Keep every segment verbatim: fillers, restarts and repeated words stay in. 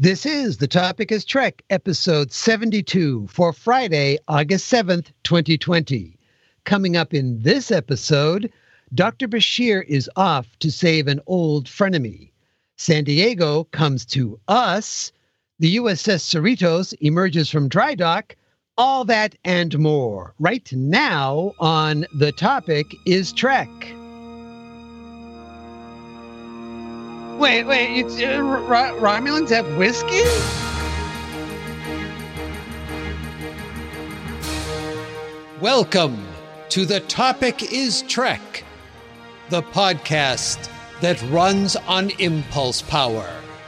This is The Topic is Trek, episode seventy-two for Friday, August seventh, twenty twenty. Coming up in this episode, Doctor Bashir is off to save an old frenemy. San Diego comes to us. The U S S Cerritos emerges from dry dock. All that and more right now on The Topic is Trek. Wait, wait, it's, uh, R- Romulans have whiskey? Welcome to The Topic is Trek, the podcast that runs on impulse power.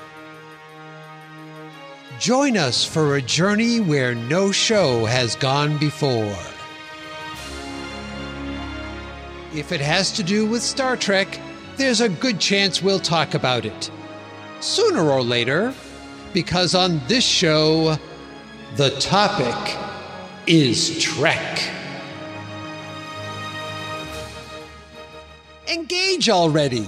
Join us for a journey where no show has gone before. If it has to do with Star Trek, there's a good chance we'll talk about it sooner or later, because on this show, the topic is Trek. Engage already.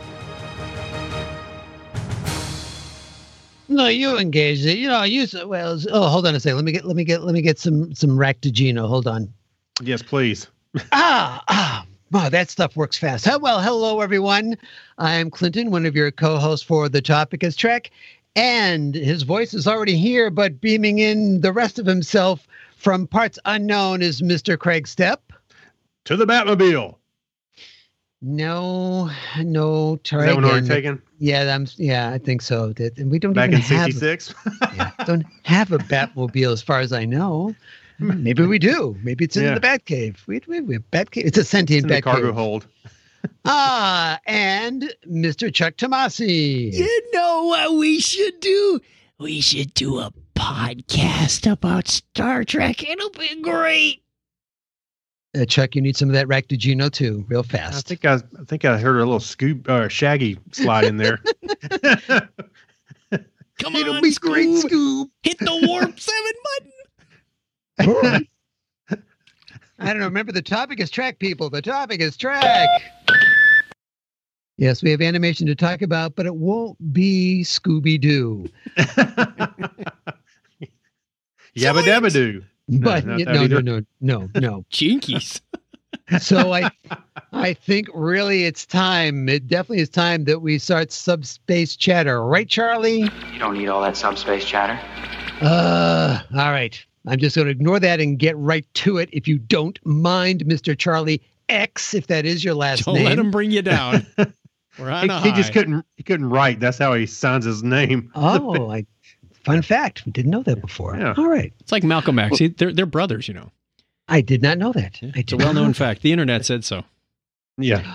No, you engage it. You know, use it. Well, oh, hold on a second. Let me get, let me get, let me get some, some Ractigino. Hold on. Yes, please. ah, ah. Wow, that stuff works fast. Well, hello, everyone. I'm Clinton, one of your co-hosts for The Topic is Trek, and his voice is already here, but beaming in the rest of himself from parts unknown is Mister Craig Stepp. To the Batmobile. No, no. Try is that again. one already taken? Yeah, I'm, yeah, I think so. That, and we don't Back even in sixty-six? have, yeah, don't have a Batmobile as far as I know. Maybe we do. Maybe it's in yeah. the Batcave. We, we, we Batcave. It's a sentient it's in Batcave. the cargo hold. ah, and Mister Chuck Tomasi. You know what we should do? We should do a podcast about Star Trek. It'll be great. Uh, Chuck, you need some of that Ractigino too, real I fast. think I, I think I heard a little scoop, uh, Shaggy slide in there. Come It'll on, be Scoob. great, Scoob. Hit the warp seven button. I don't know. Remember, the topic is Trek, people. The topic is Trek. Yes, we have animation to talk about, but it won't be Scooby-Doo. Yabba dabba doo. But not no, that no, either. no, no, no. Jinkies. So I, I think really it's time. It definitely is time that we start subspace chatter, right, Charlie? You don't need all that subspace chatter. Uh, all right. I'm just going to ignore that and get right to it. If you don't mind, Mister Charlie X, if that is your last Don't name. let him bring you down. We're on He, a he high. just couldn't. He couldn't write. That's how he signs his name. Oh, I, fun fact. We didn't know that before. Yeah. All right. It's like Malcolm X. He, they're, they're brothers, you know. I did not know that. I It's a did not well-known know fact. The internet said so. Yeah.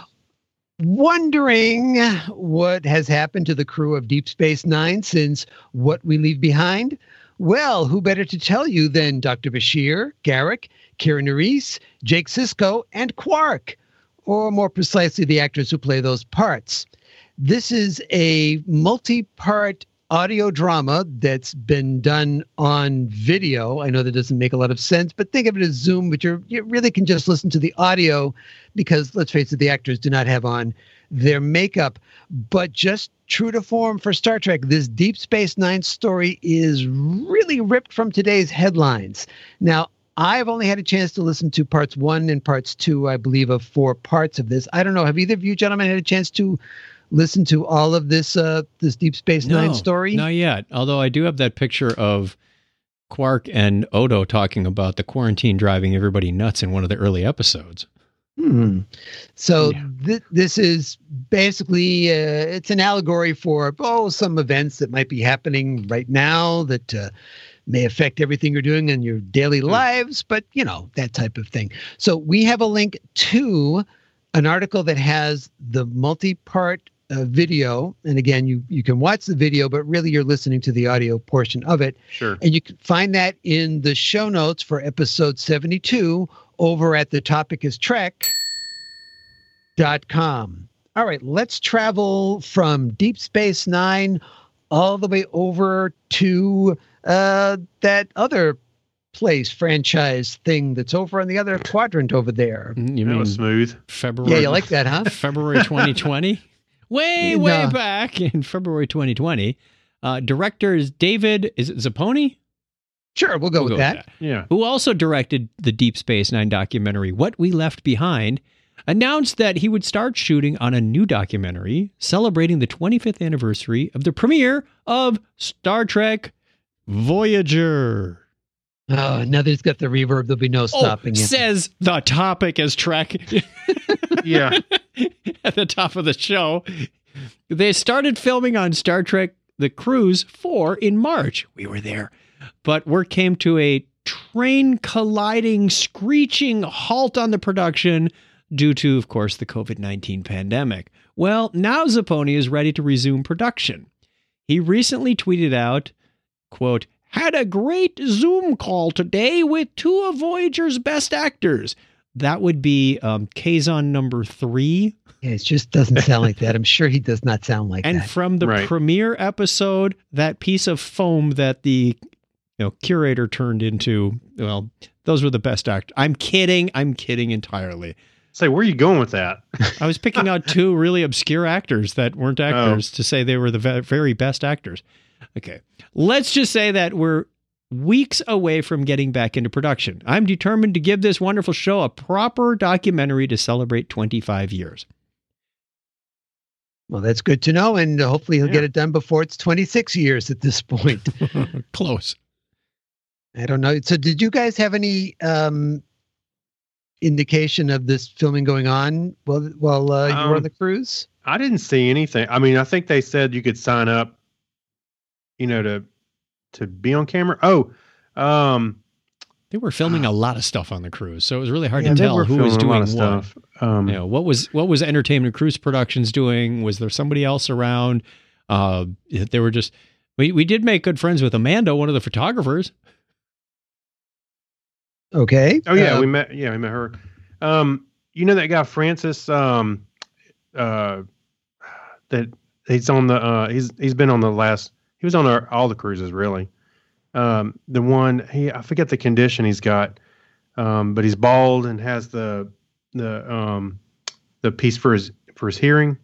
Wondering what has happened to the crew of Deep Space Nine since What We Leave Behind? Well, who better to tell you than Doctor Bashir, Garak, Kira Nerys, Jake Sisko, and Quark, or more precisely, the actors who play those parts. This is a multi-part audio drama that's been done on video. I know that doesn't make a lot of sense, but think of it as Zoom, but you're, you really can just listen to the audio because, let's face it, the actors do not have on their makeup. But just true to form for Star Trek, this Deep Space Nine story is really ripped from today's headlines. Now, I've only had a chance to listen to parts one and parts two, I believe, of four parts of this. I don't know. Have either of you gentlemen had a chance to listen to all of this uh, this Deep Space No, Nine story? Not yet. Although I do have that picture of Quark and Odo talking about the quarantine driving everybody nuts in one of the early episodes. Hmm. So Yeah. th- this is basically, uh, it's an allegory for, oh, some events that might be happening right now that uh, may affect everything you're doing in your daily lives, but, you know, that type of thing. So we have a link to an article that has the multi-part uh, video. And again, you, you can watch the video, but really you're listening to the audio portion of it. Sure. And you can find that in the show notes for episode seventy-two over at the topic is trek dot com. All right, let's travel from Deep Space Nine all the way over to uh, that other place, franchise thing that's over on the other quadrant over there. You That mean was smooth. February? Yeah, you like that, huh? February twenty twenty? Way, way No. back in February twenty twenty, Uh, director is David, is it Zapponi? Sure, we'll go, We'll with, go that. with that. Yeah. Who also directed the Deep Space Nine documentary, What We Left Behind, announced that he would start shooting on a new documentary celebrating the twenty-fifth anniversary of the premiere of Star Trek Voyager. Oh, now there's got the reverb. There'll be no stopping oh, it. says the topic is Trek Yeah. at the top of the show. They started filming on Star Trek The Cruise four in March. We were there. But work came to a train colliding, screeching halt on the production due to, of course, the COVID nineteen pandemic. Well, now Zapponi is ready to resume production. He recently tweeted out, quote, "Had a great Zoom call today with two of Voyager's best actors." That would be um, Kazon number three. Yeah, it just doesn't sound like that. I'm sure he does not sound like And that. from the Right. premiere episode, that piece of foam that the you know curator turned into, well, those were the best actors. I'm kidding. I'm kidding entirely. Say, where are you going with that? I was picking out two really obscure actors that weren't actors to say they were the ve- very best actors. Okay. Let's just say that we're weeks away from getting back into production. I'm determined to give this wonderful show a proper documentary to celebrate twenty-five years. Well, that's good to know, and hopefully he'll Yeah. get it done before it's twenty-six years at this point. Close. I don't know. So did you guys have any um, indication of this filming going on while, while uh, you were on Um, the cruise? I didn't see anything. I mean, I think they said you could sign up, you know, to to be on camera. Oh, um, They were filming a lot of stuff on the cruise, so it was really hard yeah, to they tell were who was filming a doing lot what. of stuff. Um, You know, what was what was Entertainment Cruise Productions doing? Was there somebody else around? Uh, they were just we we did make good friends with Amanda, one of the photographers. Okay. Oh yeah, Uh, we met. Yeah, we met her. Um, you know that guy Francis. Um, uh, that he's on the. Uh, he's he's been on the last. He was on our, all the cruises really. Um, the one he I forget the condition he's got, um, but he's bald and has the the um the piece for his for his hearing.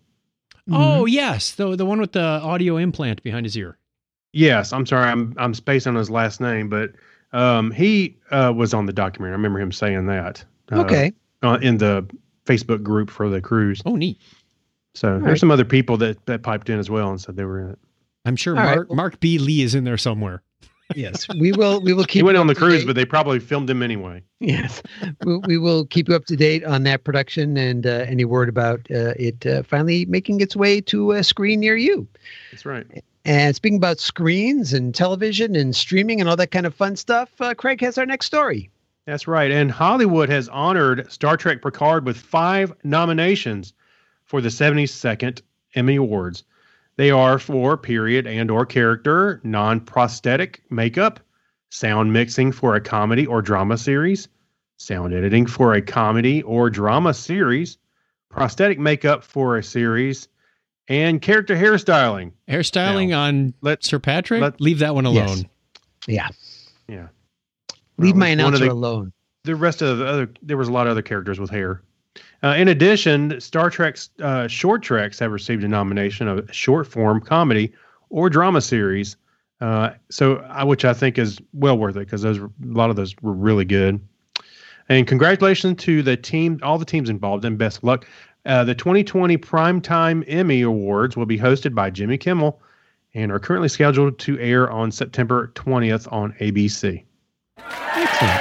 Oh yes, the the one with the audio implant behind his ear. Yes, I'm sorry, I'm I'm spacing on his last name, but um, he uh, was on the documentary. I remember him saying that. Uh, Okay. uh, in the Facebook group for the cruise. Oh, neat. So there's right. some other people that, that piped in as well and said they were in it. I'm sure All right, Mark well- Mark B. Lee is in there somewhere. Yes, we will. We will keep. He went you on the up to cruise, date. but they probably filmed him anyway. Yes, we, we will keep you up to date on that production and uh, any word about uh, it uh, finally making its way to a screen near you. That's right. And speaking about screens and television and streaming and all that kind of fun stuff, uh, Craig has our next story. That's right. And Hollywood has honored Star Trek Picard with five nominations for the seventy-second Emmy Awards. They are for period and or character, non-prosthetic makeup, sound mixing for a comedy or drama series, sound editing for a comedy or drama series, prosthetic makeup for a series, and character hairstyling. Hairstyling Now, on let- Sir Patrick. let- Leave that one alone. Yes. Yeah, Yeah. leave Well, my one of announcer the- alone. The rest of the other, there was a lot of other characters with hair. Uh, in addition, Star Trek's uh, short treks have received a nomination of short form comedy or drama series. Uh, so, I, which I think is well worth it because those were, a lot of those were really good. And congratulations to the team, all the teams involved, and best of luck. Uh, the twenty twenty Primetime Emmy Awards will be hosted by Jimmy Kimmel and are currently scheduled to air on September twentieth on A B C. Excellent.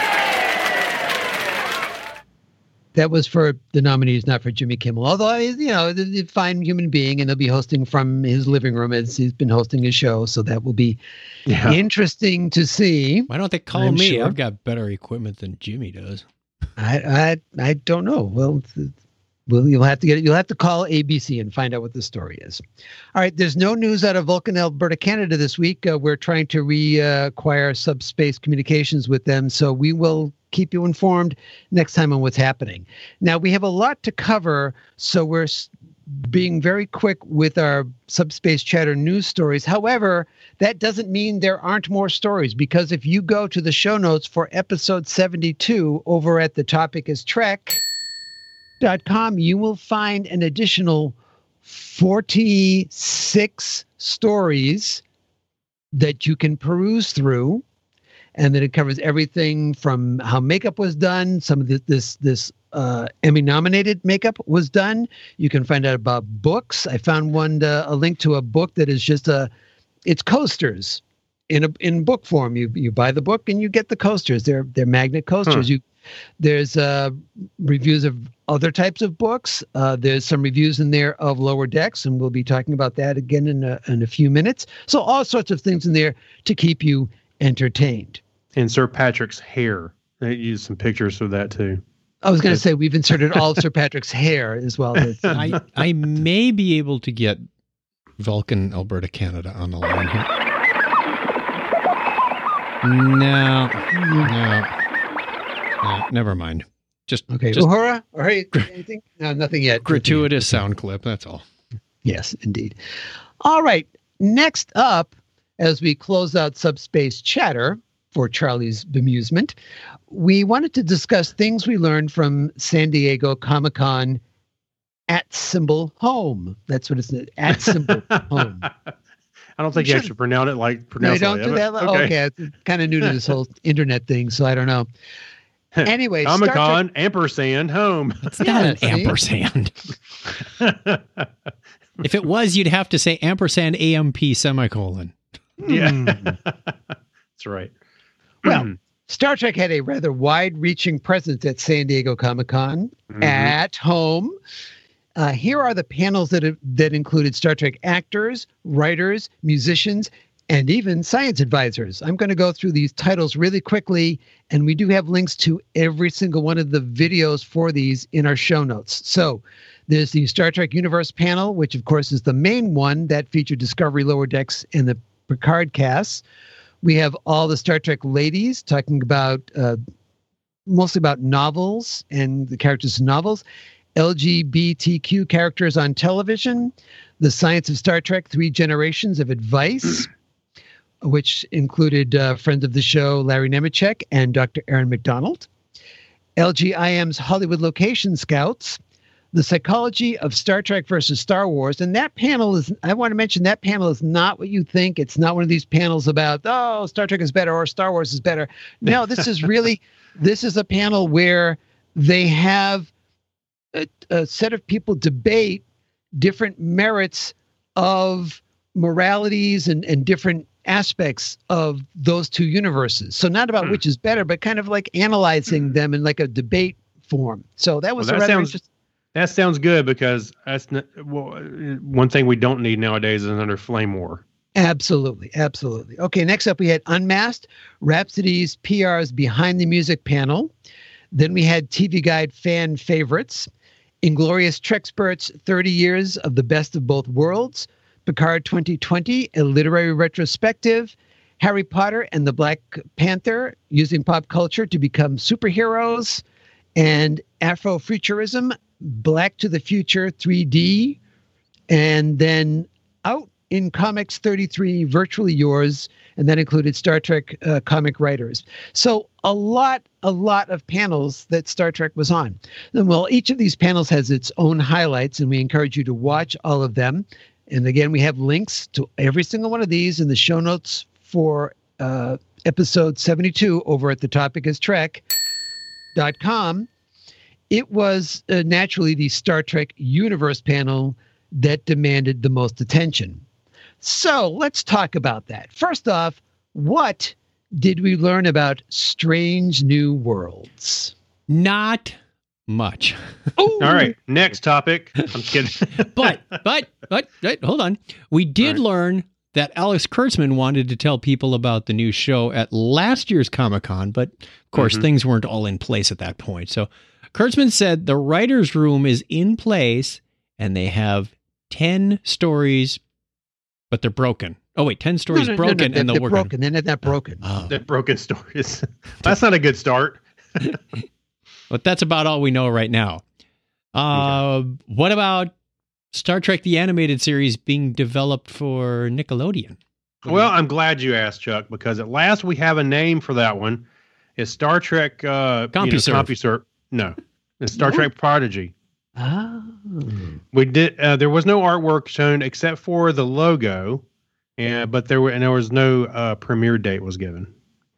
That was for the nominees, not for Jimmy Kimmel. Although, you know, the, the fine human being, and he'll be hosting from his living room as he's been hosting his show. So that will be Yeah. interesting to see. Why don't they call I'm me? sure. I've got better equipment than Jimmy does. I I I don't know. Well, th- well, you'll have to get it. You'll have to call A B C and find out what the story is. All right. There's no news out of Vulcan, Alberta, Canada this week. Uh, we're trying to reacquire subspace communications with them, so we will keep you informed next time on what's happening. Now we have a lot to cover, so we're s- being very quick with our Subspace Chatter news stories. However, that doesn't mean there aren't more stories, because if you go to the show notes for episode seventy-two over at the topic is Trek dot com, you will find an additional forty-six stories that you can peruse through, and then it covers everything from how makeup was done. Some of this this this uh, Emmy-nominated makeup was done. You can find out about books. I found one uh, a link to a book that is just a it's coasters in a in book form. You you buy the book and you get the coasters. They're they're magnet coasters. Huh. You there's uh, reviews of other types of books. Uh, there's some reviews in there of Lower Decks, and we'll be talking about that again in a, in a few minutes. So all sorts of things in there to keep you entertained. And Sir Patrick's hair. They used some pictures of that too. I was going to say we've inserted all of Sir Patrick's hair as well. I, I may be able to get Vulcan, Alberta, Canada on the line here. No, no, no, never mind. Just okay. Just Uhura, or anything? No, nothing yet. Gratuitous sound clip. That's all. Yes, indeed. All right. Next up, as we close out Subspace Chatter for Charlie's bemusement, we wanted to discuss things we learned from San Diego Comic-Con at symbol home. That's what it's at symbol home. I don't think you, you should pronounce it like pronounce no, don't do that. Okay, okay. It's kind of new to this whole internet thing, so I don't know. Anyway, Comic-Con ampersand home. It's not yeah, an see? ampersand. If it was, you'd have to say ampersand A M P semicolon. Yeah, that's right. Well, Star Trek had a rather wide-reaching presence at San Diego Comic-Con. Mm-hmm. At home, uh, here are the panels that have, that included Star Trek actors, writers, musicians, and even science advisors. I'm going to go through these titles really quickly, and we do have links to every single one of the videos for these in our show notes. So there's the Star Trek Universe panel, which of course is the main one that featured Discovery, Lower Decks, and the Picard casts. We have all the Star Trek ladies talking about uh, mostly about novels and the characters in novels, L G B T Q characters on television, the Science of Star Trek, Three Generations of Advice, which included uh, friends of the show, Larry Nemechek and Doctor Aaron McDonald, L G I M's Hollywood Location Scouts, the Psychology of Star Trek versus Star Wars. And that panel is, I want to mention, that panel is not what you think. It's not one of these panels about, oh, Star Trek is better or Star Wars is better. No, this is really, this is a panel where they have a, a set of people debate different merits of moralities and, and different aspects of those two universes. So not about hmm. which is better, but kind of like analyzing them in like a debate form. So that was well, that a rather sounds, interesting. That sounds good, because that's not, well, one thing we don't need nowadays is another flame war. Absolutely. Absolutely. Okay. Next up, we had Unmasked, Rhapsody's P R's Behind the Music panel. Then we had T V Guide fan favorites, Inglorious Trexperts, thirty years of the best of both worlds, Picard twenty twenty, a literary retrospective, Harry Potter and the Black Panther, using pop culture to become superheroes, and Afrofuturism, Black to the Future three D, and then Out in Comics thirty-three, Virtually Yours, and that included Star Trek uh, comic writers. So a lot, a lot of panels that Star Trek was on. And well, each of these panels has its own highlights, and we encourage you to watch all of them. And again, we have links to every single one of these in the show notes for uh, episode seventy-two over at the topic is trek dot com. It was uh, naturally the Star Trek Universe panel that demanded the most attention. So let's talk about that. First off, what did we learn about Strange New Worlds? Not much. All right, next topic. I'm kidding. but, but, but, but, hold on. We did right. learn that Alex Kurtzman wanted to tell people about the new show at last year's Comic-Con, but of course mm-hmm. things weren't all in place at that point. So Kurtzman said the writer's room is in place and they have ten stories, but they're broken. Oh, wait, ten stories no, no, broken no, no, and they're, they're working. broken. They're not broken. Oh. They're broken stories. That's not a good start. But that's about all we know right now. Uh, okay. What about Star Trek the Animated Series being developed for Nickelodeon? Well, I'm glad you asked, Chuck, because at last we have a name for that one. It's Star Trek uh, CompuServe. You know, CompuServe. No, it's Star Trek Prodigy. Oh. We did. Uh, there was no artwork shown except for the logo, and but there were and there was no uh, premiere date was given.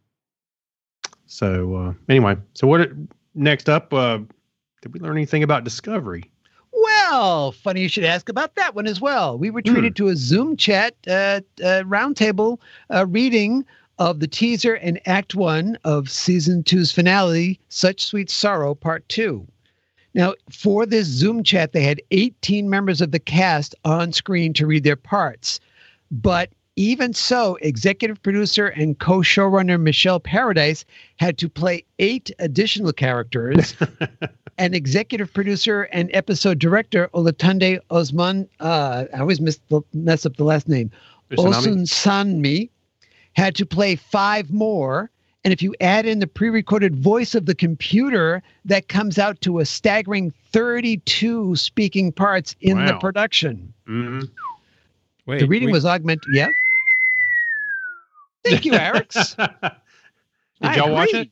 So uh, anyway, so what next up? Uh, did we learn anything about Discovery? Well, funny you should ask about that one as well. We were treated hmm. to a Zoom chat uh, uh, roundtable uh, reading of the teaser and Act One of Season Two's finale, Such Sweet Sorrow, Part Two. Now, for this Zoom chat, they had eighteen members of the cast on screen to read their parts. But even so, executive producer and co-showrunner Michelle Paradise had to play eight additional characters. And executive producer and episode director Olatunde Osman, uh, I always miss the, mess up the last name, Osunsanmi, had to play five more. And if you add in the pre-recorded voice of the computer, that comes out to a staggering thirty-two speaking parts in wow. the production. Mm-hmm. Wait, the reading we... was augmented. Yeah. Thank you, Erics. Did y'all watch it?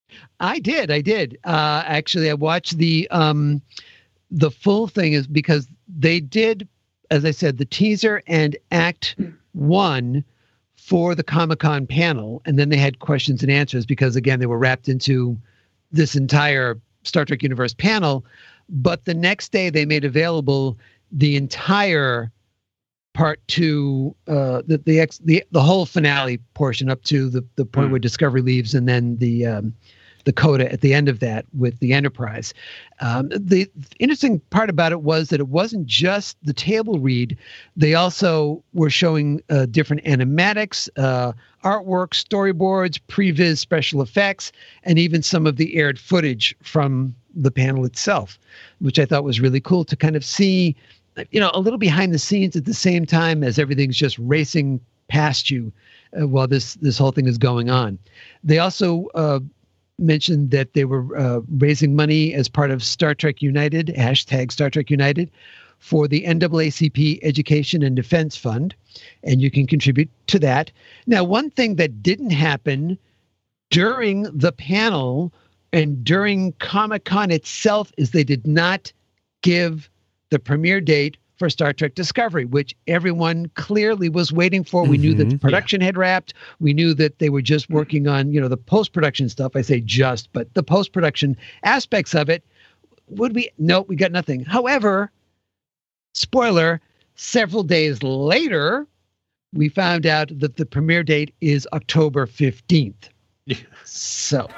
I did. I did. Uh, actually, I watched the um, the full thing is because they did, as I said, the teaser and Act One for the Comic-Con panel, and then they had questions and answers because, again, they were wrapped into this entire Star Trek universe panel. But the next day, they made available the entire part two, uh, the the, ex, the the whole finale portion up to the the point mm. where Discovery leaves, and then the um, the coda at the end of that with the Enterprise. Um, the interesting part about it was that it wasn't just the table read. They also were showing uh, different animatics, uh, artwork, storyboards, previs special effects, and even some of the aired footage from the panel itself, which I thought was really cool to kind of see, you know, a little behind the scenes at the same time as everything's just racing past you uh, while this this whole thing is going on. They also uh, mentioned that they were uh, raising money as part of Star Trek United, hashtag Star Trek United, for the N double A C P Education and Defense Fund, and you can contribute to that. Now, one thing that didn't happen during the panel and during Comic-Con itself is they did not give the premiere date for Star Trek Discovery, which everyone clearly was waiting for. We mm-hmm, knew that the production yeah. had wrapped. We knew that they were just working on, you know, the post-production stuff. I say just, but the post-production aspects of it. Would we? No, we got nothing. However, spoiler, several days later, we found out that the premiere date is October fifteenth. Yeah. So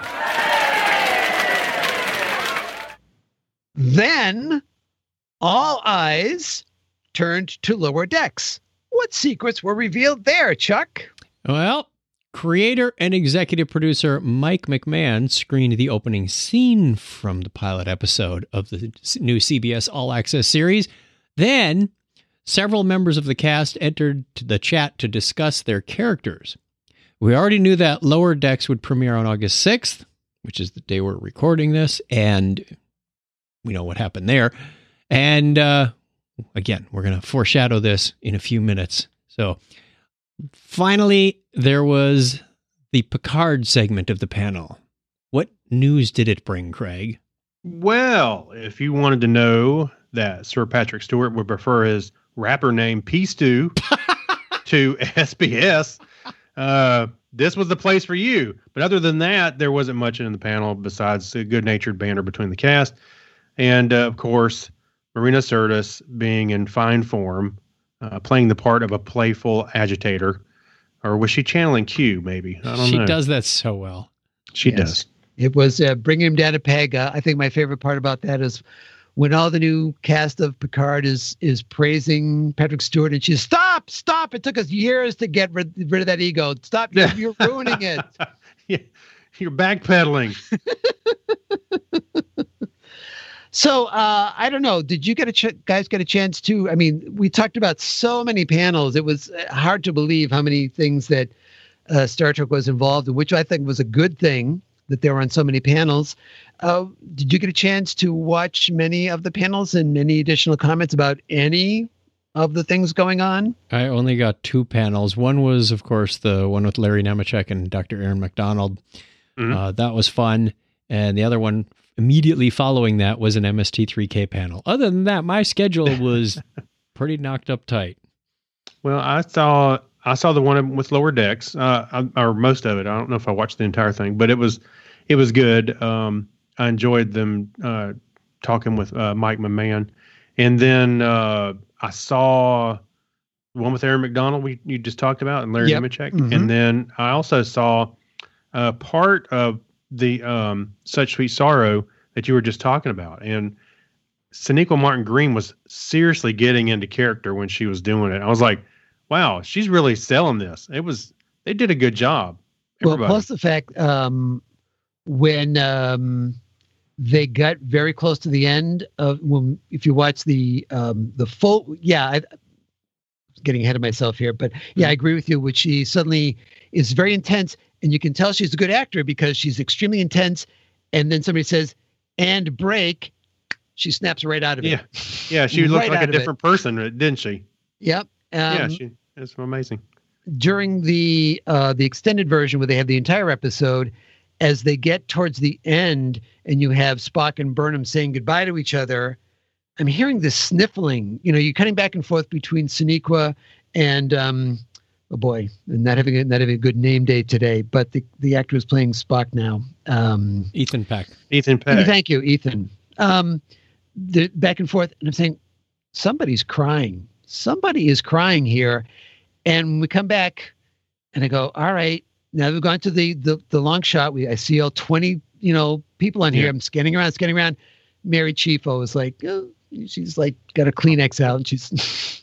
then all eyes turned to Lower Decks. What secrets were revealed there, Chuck? Well, creator and executive producer Mike McMahon screened the opening scene from the pilot episode of the new C B S All Access series. Then, several members of the cast entered the chat to discuss their characters. We already knew that Lower Decks would premiere on August sixth, which is the day we're recording this, and we know what happened there. And uh, again, we're going to foreshadow this in a few minutes. So finally, there was the Picard segment of the panel. What news did it bring, Craig? Well, if you wanted to know that Sir Patrick Stewart would prefer his rapper name P Stew to S B S, uh, this was the place for you. But other than that, there wasn't much in the panel besides a good-natured banter between the cast. And, uh, of course, Marina Sirtis being in fine form, uh, playing the part of a playful agitator. Or was she channeling Q, maybe? I don't she know. She does that so well. She yes. does. It was uh, bringing him down to peg. Uh, I think my favorite part about that is when all the new cast of Picard is is praising Patrick Stewart, and she's, stop, stop. It took us years to get rid, rid of that ego. Stop. You're, you're ruining it. Yeah, you're backpedaling. So uh, I don't know. Did you get a ch- guys get a chance to? I mean, we talked about so many panels. It was hard to believe how many things that uh, Star Trek was involved in, which I think was a good thing that they were on so many panels. Uh, did you get a chance to watch many of the panels and any additional comments about any of the things going on? I only got two panels. One was, of course, the one with Larry Nemechek and Doctor Aaron McDonald. Mm-hmm. Uh, that was fun. And the other one, immediately following that, was an M S T three K panel. Other than that, my schedule was pretty knocked up tight. Well, I saw I saw the one with Lower Decks, uh, I, or most of it. I don't know if I watched the entire thing, but it was it was good. Um, I enjoyed them uh, talking with uh, Mike McMahon, and then uh, I saw the one with Aaron McDonald we you just talked about, and Larry Yep. Nemechek, Mhm. and then I also saw uh, part of the um, Such Sweet Sorrow that you were just talking about, and Sonequa Martin Green was seriously getting into character when she was doing it. I was like, wow, she's really selling this. It was, they did a good job. Everybody. Well, plus the fact um, when um, they got very close to the end of when, if you watch the um, the full, yeah, I, getting ahead of myself here, but yeah, I agree with you. Which she suddenly is very intense, and you can tell she's a good actor because she's extremely intense. And then somebody says, "And break," she snaps right out of it. Yeah, yeah, she looked Right like out a of it. different person, didn't she? Yep. Um, yeah, she. It's amazing. During the uh, the extended version where they have the entire episode, as they get towards the end and you have Spock and Burnham saying goodbye to each other, I'm hearing this sniffling. You know, you're cutting back and forth between Sonequa and um, oh boy, not having a, not having a good name day today. But the the actor who's playing Spock now, um, Ethan Peck. Ethan Peck. thank you, Ethan. Um, the back and forth, and I'm saying somebody's crying. Somebody is crying here. And when we come back, and I go, all right, now we've gone to the the, the long shot. We I see all twenty, you know, people on here. Yeah. I'm scanning around, scanning around. Mary Chieffo was like, oh, she's like got a Kleenex out, and she's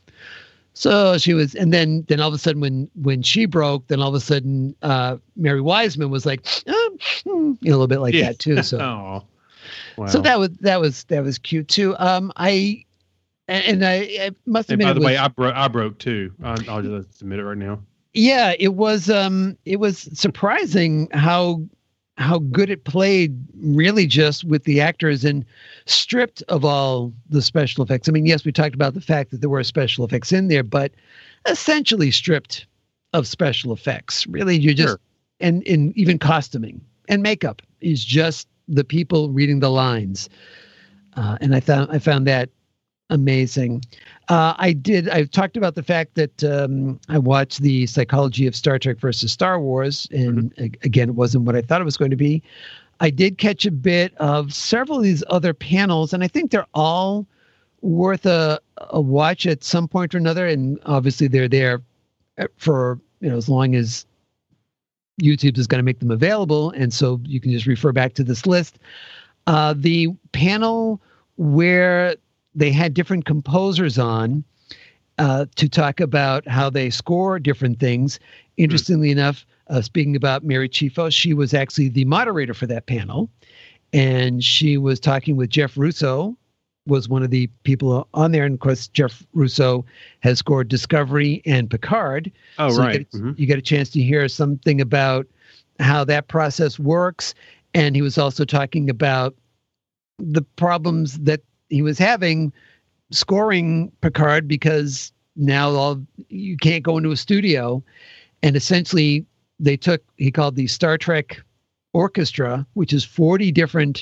so she was. And then then all of a sudden, when when she broke, then all of a sudden, uh, Mary Wiseman was like, oh, hmm, you know, a little bit like Yeah. that too. So Oh, wow. so that was that was that was cute too. Um, I. And I, I must And admit, by the it was, way, I broke. I broke too. I, I'll just admit it right now. yeah, it was. Um, it was surprising how how good it played. Really, just with the actors and stripped of all the special effects. I mean, yes, we talked about the fact that there were special effects in there, but essentially stripped of special effects. Really, you just Sure. and in even costuming and makeup is just the people reading the lines. Uh, and I found I found that amazing. Uh, I did. I've talked about the fact that um, I watched the Psychology of Star Trek versus Star Wars, and Mm-hmm. a- again, it wasn't what I thought it was going to be. I did catch a bit of several of these other panels, and I think they're all worth a a watch at some point or another. And obviously, they're there for you know as long as YouTube is going to make them available, and so you can just refer back to this list. Uh, the panel where they had different composers on uh, to talk about how they score different things. Interestingly enough, uh, speaking about Mary Chieffo, she was actually the moderator for that panel, and she was talking with Jeff Russo, was one of the people on there. And of course, Jeff Russo has scored Discovery and Picard. Oh, So right. You get, Mhm. you get a chance to hear something about how that process works. And he was also talking about the problems that he was having scoring Picard because now all you can't go into a studio. And essentially they took, he called the Star Trek Orchestra, which is forty different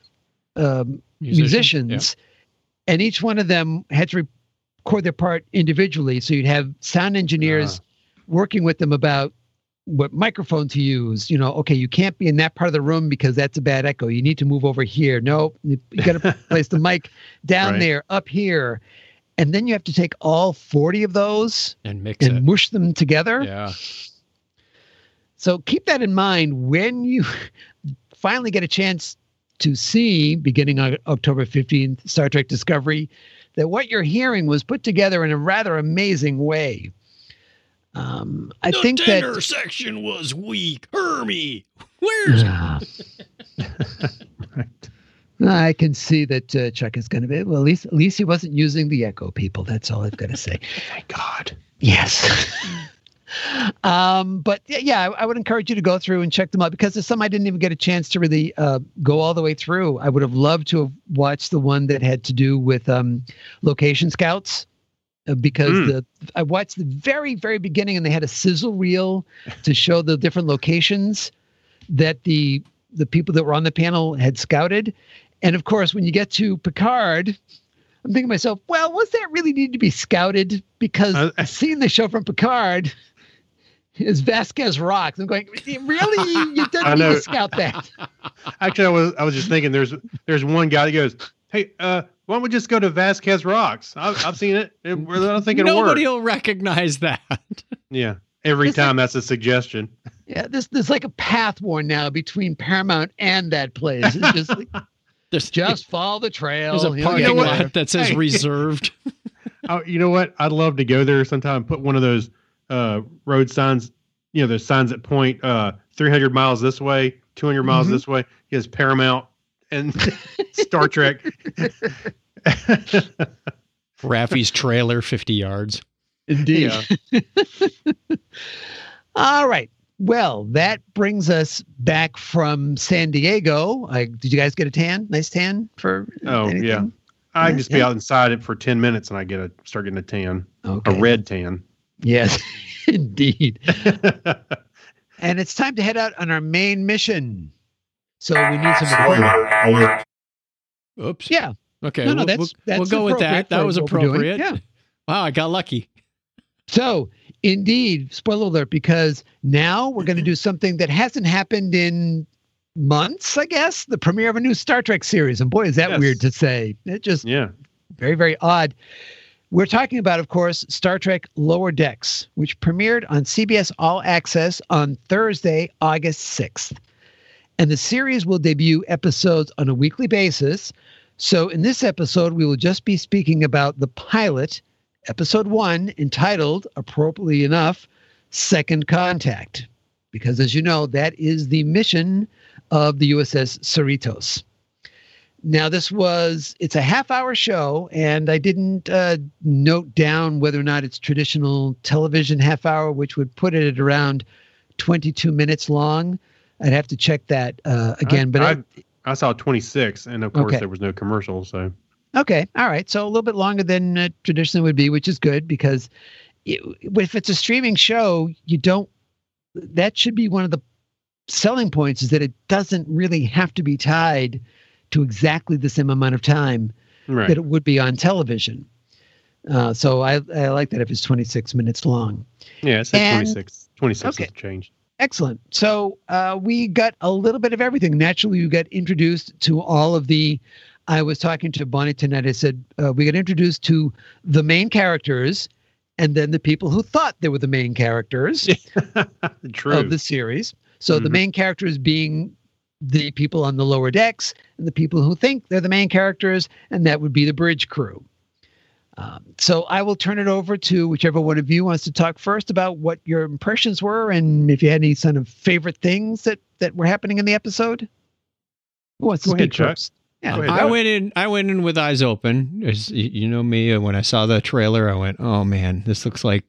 um, Musician, musicians, and each one of them had to record their part individually. So you'd have sound engineers working with them about what microphone to use. You know, okay, you can't be in that part of the room because that's a bad echo. You need to move over here. No, you got to place the mic down Right. there, up here. And then you have to take all forty of those And mix and it. mush them together. Yeah. So keep that in mind when you finally get a chance to see, beginning on October fifteenth, Star Trek Discovery, that what you're hearing was put together in a rather amazing way. Um, I think that section was weak. Hermie, where's Ah. I can see that uh, Chuck is going to be, well, at least, at least he wasn't using the echo, people. That's all I've got to say. Thank God. Yes. um, but yeah, yeah, I, I would encourage you to go through and check them out because there's some I didn't even get a chance to really uh, go all the way through. I would have loved to have watched the one that had to do with um, location scouts uh, because Mm. the I watched the very, very beginning and they had a sizzle reel to show the different locations that the the people that were on the panel had scouted. And of course, when you get to Picard, I'm thinking to myself, well, was that really need to be scouted? Because Uh, seeing the show from Picard, is Vasquez Rocks. I'm going, really? You didn't I need know. to scout that. Actually, I was I was just thinking. There's there's one guy that goes, "Hey, uh, why don't we just go to Vasquez Rocks? I've, I've seen it. it I don't think it'll Nobody work." will recognize that. Yeah, every Is time that's a suggestion. Yeah, this there's like a path worn now between Paramount and that place. It's just like, There's just follow the trail. there's a You'll parking get what? lot there. that says Hey. reserved. Oh, you know what? I'd love to go there sometime and put one of those uh, road signs, you know, those signs that point uh, three hundred miles this way, two hundred miles Mhm. this way. Is Paramount and Star Trek. Raffy's trailer, fifty yards. Indeed. Yeah. All right. Well, that brings us back from San Diego. I, did you guys get a tan? Nice tan for Oh, anything? yeah. I can Yeah, just be yeah. out inside it for ten minutes and I get a start getting a tan, Okay. a red tan. Yes, indeed. And it's time to head out on our main mission. So we need some equipment. Oops. Yeah. Okay. No, no, we'll, that's, we'll, that's we'll go with appropriate that. That for was what we're doing. appropriate. Yeah. Wow, I got lucky. So, indeed, spoiler alert, because now we're going to do something that hasn't happened in months, I guess, the premiere of a new Star Trek series. And boy, is that Yes. weird to say. It just Yeah. very, very odd. We're talking about, of course, Star Trek Lower Decks, which premiered on C B S All Access on Thursday, August sixth. And the series will debut episodes on a weekly basis. So in this episode, we will just be speaking about the pilot, episode one, entitled, appropriately enough, Second Contact. Because as you know, that is the mission of the U S S Cerritos. Now, this was, it's a half hour show, and I didn't uh, note down whether or not it's traditional television half hour, which would put it at around twenty-two minutes long. I'd have to check that uh, again. I, but I, I, I saw twenty-six, and of course Okay. there was no commercial. So okay, all right. So a little bit longer than uh, traditionally would be, which is good because it, if it's a streaming show, you don't, that should be one of the selling points is that it doesn't really have to be tied to exactly the same amount of time right. that it would be on television. Uh, so I, I like that if it's twenty-six minutes long. Yeah, it said And- twenty-six. twenty-six Okay. has changed. Excellent. So uh, we got a little bit of everything. Naturally, you got introduced to all of the, I was talking to Bonnie tonight. I said, uh, we got introduced to the main characters and then the people who thought they were the main characters True. of the series. So the Mhm. main characters being the people on the lower decks and the people who think they're the main characters, and that would be the bridge crew. Um, so I will turn it over to whichever one of you wants to talk first about what your impressions were and if you had any kind of favorite things that, that were happening in the episode. Who wants to Go ahead, speak Chuck. first? Yeah. Go ahead. I went in. I went in with eyes open. As y- you know me, uh, when I saw the trailer, I went, "Oh man, this looks like."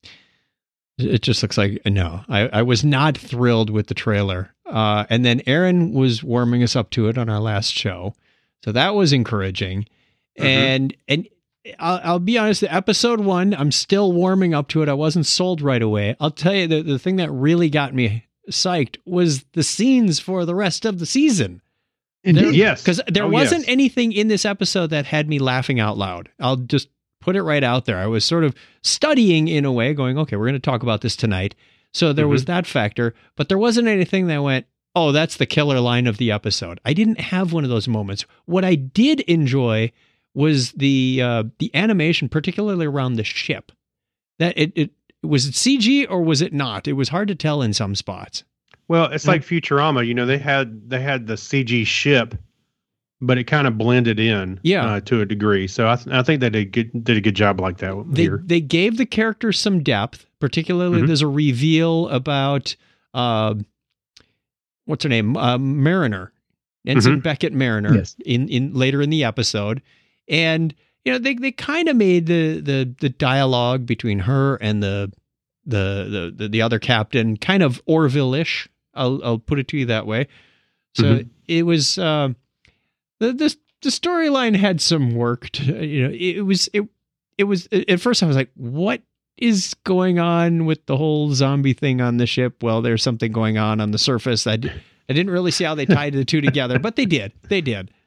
It just looks like no. I, I was not thrilled with the trailer. Uh, and then Aaron was warming us up to it on our last show, so that was encouraging. Mhm. And and I'll, I'll be honest, the episode one, I'm still warming up to it. I wasn't sold right away. I'll tell you, the the thing that really got me psyched was the scenes for the rest of the season. Indeed. Yes. Because there Oh, wasn't yes. anything in this episode that had me laughing out loud. I'll just put it right out there. I was sort of studying in a way, going, okay, we're going to talk about this tonight. So there was that factor, but there wasn't anything that went, oh, that's the killer line of the episode. I didn't have one of those moments. What I did enjoy was the uh, the animation, particularly around the ship. That it, it was it C G or was it not? It was hard to tell in some spots. Well, it's like Futurama. You know, they had they had the C G ship, but it kind of blended in, Yeah. uh, to a degree. So I, th- I think they did good, did a good job like that They here. they gave the characters some depth. Particularly, Mhm. there's a reveal about uh, what's her name, uh, Mariner, Ensign Beckett Mariner, Yes. in in later in the episode, and you know they they kind of made the the the dialogue between her and the the the the other captain kind of Orville-ish. I'll I'll put it to you that way. So Mhm. it was uh, the the the storyline had some work. To, you know, it, it was it it was at first I was like, what is going on with the whole zombie thing on the ship? Well, there's something going on on the surface. I, d- I didn't really see how they tied the two together, but they did. They did.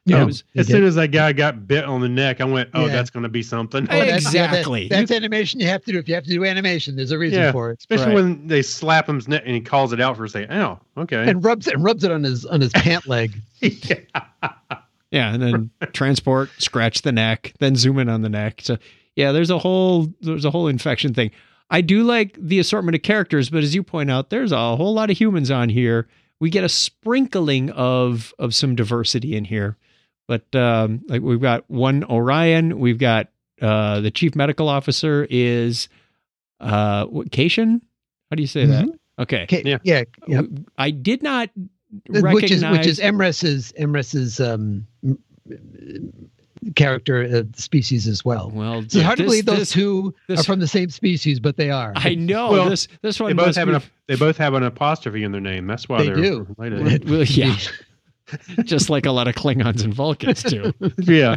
Yeah, Oh, was- as they soon did. as that guy got bit on the neck, I went, "Oh, Yeah. that's going to be something." Oh, that's- yeah, that- Exactly. that's animation you have to do. If you have to do animation, there's a reason Yeah. for it. Especially Right. when they slap him's neck and he calls it out for a second. Oh, okay. And rubs it and rubs it on his on his pant leg. yeah. Yeah, and then transport, scratch the neck, then zoom in on the neck. So yeah, there's a whole there's a whole infection thing. I do like the assortment of characters, but as you point out, there's a whole lot of humans on here. We get a sprinkling of of some diversity in here. But um, like we've got one Orion, we've got uh, the chief medical officer is uh, what, Cation? How do you say that? Okay. Okay, Yeah. yeah, yeah. I did not recognize Which is which is Emrys's Emrys's um, m- m- character uh, species as well. well. It's hard to this- believe those this- two this- are from the same species, but they are. I know Well, this. This They one both must have be, an they both have an apostrophe in their name. That's why They they're do. related. well, yeah, just like a lot of Klingons and Vulcans too. yeah.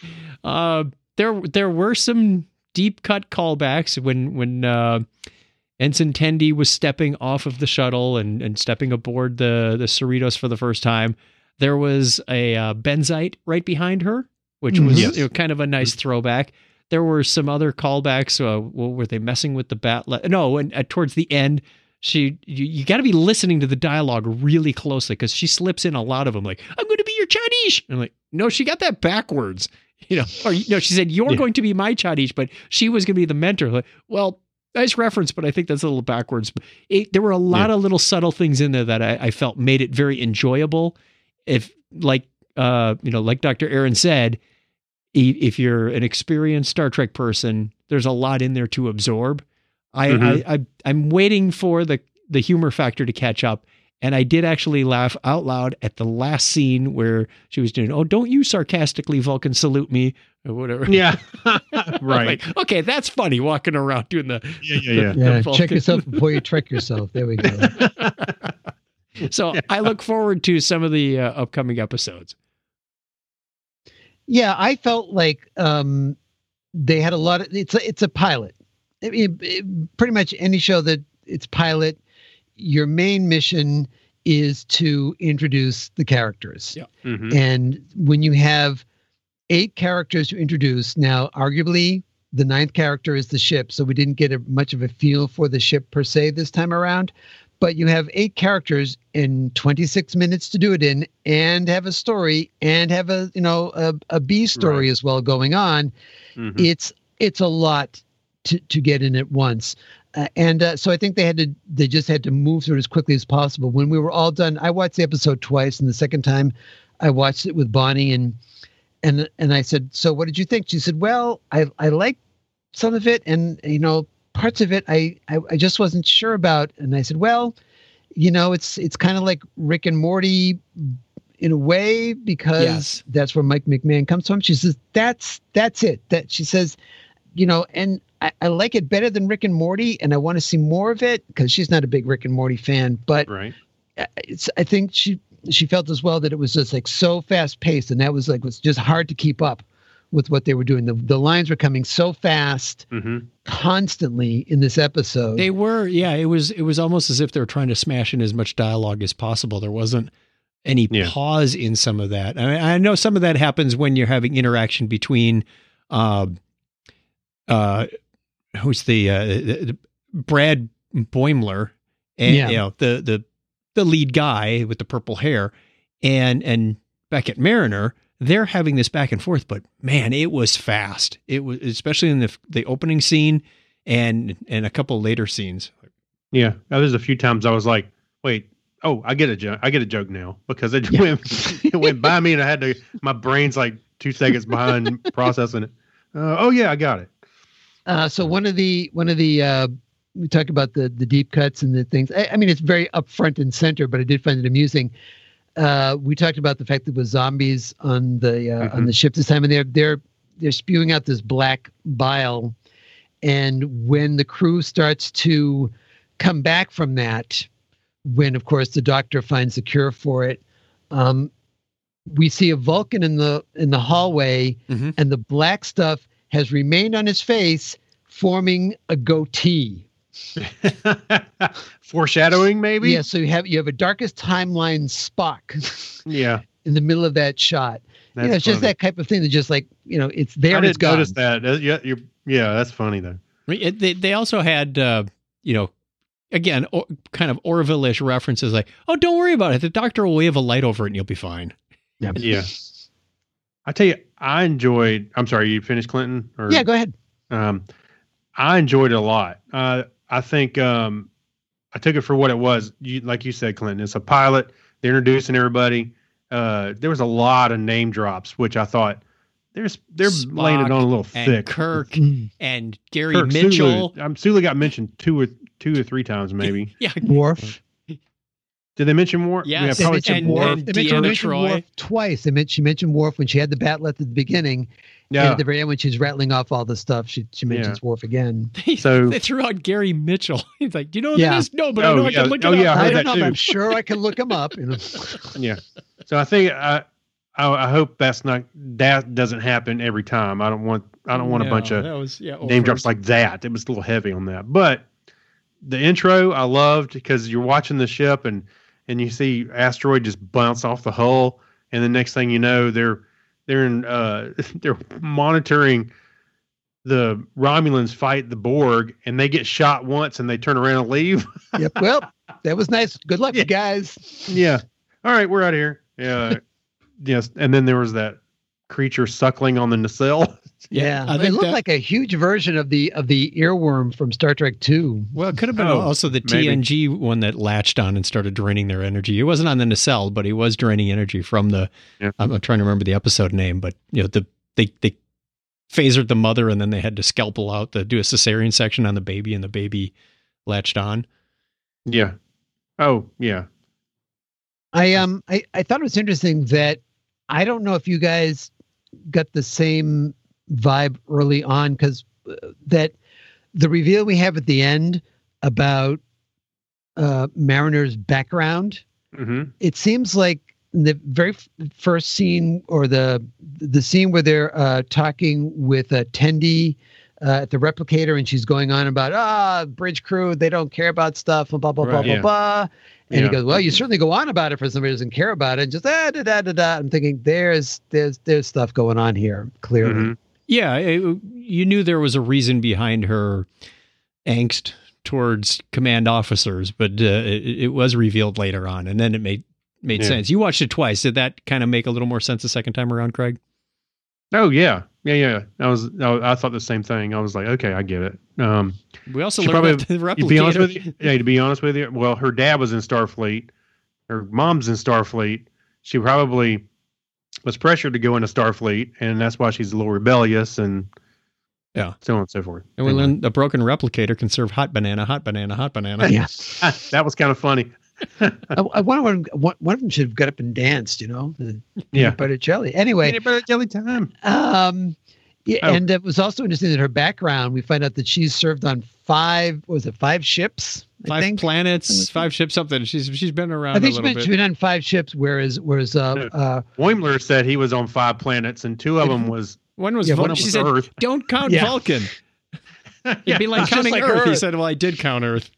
Uh, there, there were some deep cut callbacks when when uh, Ensign Tendi was stepping off of the shuttle and and stepping aboard the the Cerritos for the first time. There was a uh, Benzite right behind her, which was Yes. you know, kind of a nice throwback. There were some other callbacks. Uh, well, were they messing with the bat? Le- no, and uh, towards the end, she you, you got to be listening to the dialogue really closely because she slips in a lot of them. Like, I'm going to be your Chadish. I'm like, no, she got that backwards. You know, or no, she said you're Yeah. going to be my Chadish, but she was going to be the mentor. Like, well, nice reference, but I think that's a little backwards. It, there were a lot Yeah. of little subtle things in there that I, I felt made it very enjoyable. If like uh you know, like Doctor Aaron said, if you're an experienced Star Trek person, there's a lot in there to absorb. I, Mhm. I, I I'm waiting for the the humor factor to catch up, and I did actually laugh out loud at the last scene where she was doing, "Oh, don't you sarcastically Vulcan salute me," or whatever. Yeah. I'm right. like, okay, that's funny. Walking around doing the Yeah. Yeah. Yeah. the Yeah, check Vulcan. yourself before you trick yourself. There we go. So I look forward to some of the uh, upcoming episodes. Yeah, I felt like um, they had a lot of. It's a, it's a pilot. I mean, it- pretty much any show that it's pilot, your main mission is to introduce the characters. Yeah. Mhm. And when you have eight characters to introduce, now arguably the ninth character is the ship, so we didn't get a, much of a feel for the ship per se this time around. But you have eight characters in twenty-six minutes to do it in, and have a story, and have a you know a, a B story Right. as well going on. Mhm. It's it's a lot to to get in at once. Uh, and uh, so I think they had to, they just had to move through it as quickly as possible. When we were all done, I watched the episode twice, and the second time I watched it with Bonnie, and and and I said, "So what did you think?" She said, "Well, I I liked some of it, and you know parts of it I I, I just wasn't sure about." And I said, "Well, you know, it's it's kind of like Rick and Morty in a way, because Yes. that's where Mike McMahon comes from." She says, "That's that's it." That she says, you know, and I, I like it better than Rick and Morty, and I want to see more of it, because she's not a big Rick and Morty fan. But Right. it's I think she she felt as well that it was just like so fast paced, and that was like was just hard to keep up with what they were doing. The the lines were coming so fast hmm constantly in this episode. They were, yeah. It was, it was almost as if they were trying to smash in as much dialogue as possible. There wasn't any Yeah. pause in some of that. I mean, I know some of that happens when you're having interaction between, uh, uh, who's the, uh, the- the- Brad Boimler and Yeah. you know the the the lead guy with the purple hair, and and Beckett Mariner. They're having this back and forth, but man, it was fast. It was, especially in the the opening scene and and a couple later scenes. Yeah. Now, there's a few times I was like, wait, oh, I get a joke. I get a joke now, because it Yeah. went it went by me, and I had to. My brain's like two seconds behind processing it. Uh, oh yeah, I got it. Uh, so one of the one of the uh, we talked about the the deep cuts and the things. I, I mean, it's very upfront and center, but I did find it amusing. Uh, we talked about the fact that there was zombies on the uh, on Mhm. the ship this time, and they're they're they're spewing out this black bile. And when the crew starts to come back from that, when of course the doctor finds the cure for it, um, we see a Vulcan in the in the hallway, Mhm. and the black stuff has remained on his face, forming a goatee. Foreshadowing, maybe. Yeah, so you have you have a darkest timeline Spock Yeah. in the middle of that shot. That's you know, it's just funny. that type of thing that just like, you know, it's there I and it's didn't gone. notice that. Uh, Yeah, you're, yeah, that's funny though. It- They, they also had, uh, you know, again, or, kind of Orville-ish references like, oh, don't worry about it. The doctor will wave a light over it and you'll be fine. Yeah. Yeah. I tell you, I enjoyed. I'm sorry, you finished, Clinton? Or, Yeah, go ahead. Um, I enjoyed it a lot. Uh, I think um, I took it for what it was. You, like you said, Clinton, it's a pilot. They're introducing everybody. Uh, there was a lot of name drops, which I thought there's they're Spock laying it on a little and thick. Kirk Mm. and Gary Kirk, Mitchell. Sulu, um, Sulu got mentioned two or two or three times, maybe. Yeah. Worf. Did they mention more? Yes, They probably mentioned and- some more. and They mentioned, Deanna mentioned Troi. Worf twice. They mentioned, she mentioned Worf when she had the battle at the beginning. And Yeah. at the very end, when she's rattling off all the stuff, she she mentions Worf again. They, So- they threw out Gary Mitchell. He's like, do you know what Yeah. that is? No, but I Oh, know I yeah. can look Oh, it yeah, up. I I heard don't that know, but too. I'm sure I can look him up. You know? Yeah. So I think I, I I hope that's not that doesn't happen every time. I don't want I don't want a No, bunch of that was, yeah, name over. drops like that. It was a little heavy on that. But the intro I loved because you're watching the ship and and you see asteroid just bounce off the hull, and the next thing you know they're they're in uh they're monitoring the Romulans fight the Borg, and they get shot once and they turn around and leave. Yep. Well, that was nice. Good luck, Yeah. you guys. Yeah. All right, we're out of here. Yeah. Yes. And then there was that creature suckling on the nacelle. Yeah, I it think looked that- like a huge version of the of the earworm from Star Trek Two. Well, it could have been Oh, also the maybe. T N G one that latched on and started draining their energy. It wasn't on the nacelle, but he was draining energy from the. Yeah. I'm, I'm trying to remember the episode name, but you know the they they phasered the mother and then they had to scalpel out the do a cesarean section on the baby and the baby latched on. Yeah. Oh, yeah. I um I, I thought it was interesting that I don't know if you guys got the same vibe early on because uh, that the reveal we have at the end about uh, Mariner's background. Mm-hmm. It seems like in the very f- first scene or the the scene where they're uh, talking with uh, Tendi uh, at the replicator and she's going on about ah bridge crew, they don't care about stuff and blah blah blah Right. blah Yeah. blah. And Yeah. he goes, well, you certainly go on about it for somebody who doesn't care about it. And just ah, da, da, da, da. I'm thinking there's there's there's stuff going on here clearly. Mm-hmm. Yeah, it, you knew there was a reason behind her angst towards command officers, but uh, it, it was revealed later on, and then it made made Yeah. sense. You watched it twice. Did that kind of make a little more sense the second time around, Craig? Oh, yeah. Yeah, yeah. I was, I, I thought the same thing. I was like, okay, I get it. Um, We also She learned probably- about the replicator. to be honest with you, yeah, to be honest with you, well, her dad was in Starfleet. Her mom's in Starfleet. She probably was pressured to go into Starfleet, and that's why she's a little rebellious and Yeah. so on and so forth. And we Anyway. learned a broken replicator can serve hot banana, hot banana, hot banana. Yeah. that was kind of funny. I, I wonder when one, one of them should have got up and danced, you know, the Yeah. peanut butter jelly. Anyway, Peanut butter jelly time. Um, yeah, Oh. and it was also interesting that her background. We find out that she's served on five. What was it five ships? I Five think. planets, five ships, something. She's she's been around I think a she's little been, bit. she's been on five ships. Whereas, whereas, uh, No. uh, Weimler said he was on five planets, and two of them was One was Yeah, Vul- one she was said, Earth. "Don't count Yeah. Vulcan." It'd be like It's just counting like Earth. He Earth. said, "Well, I did count Earth."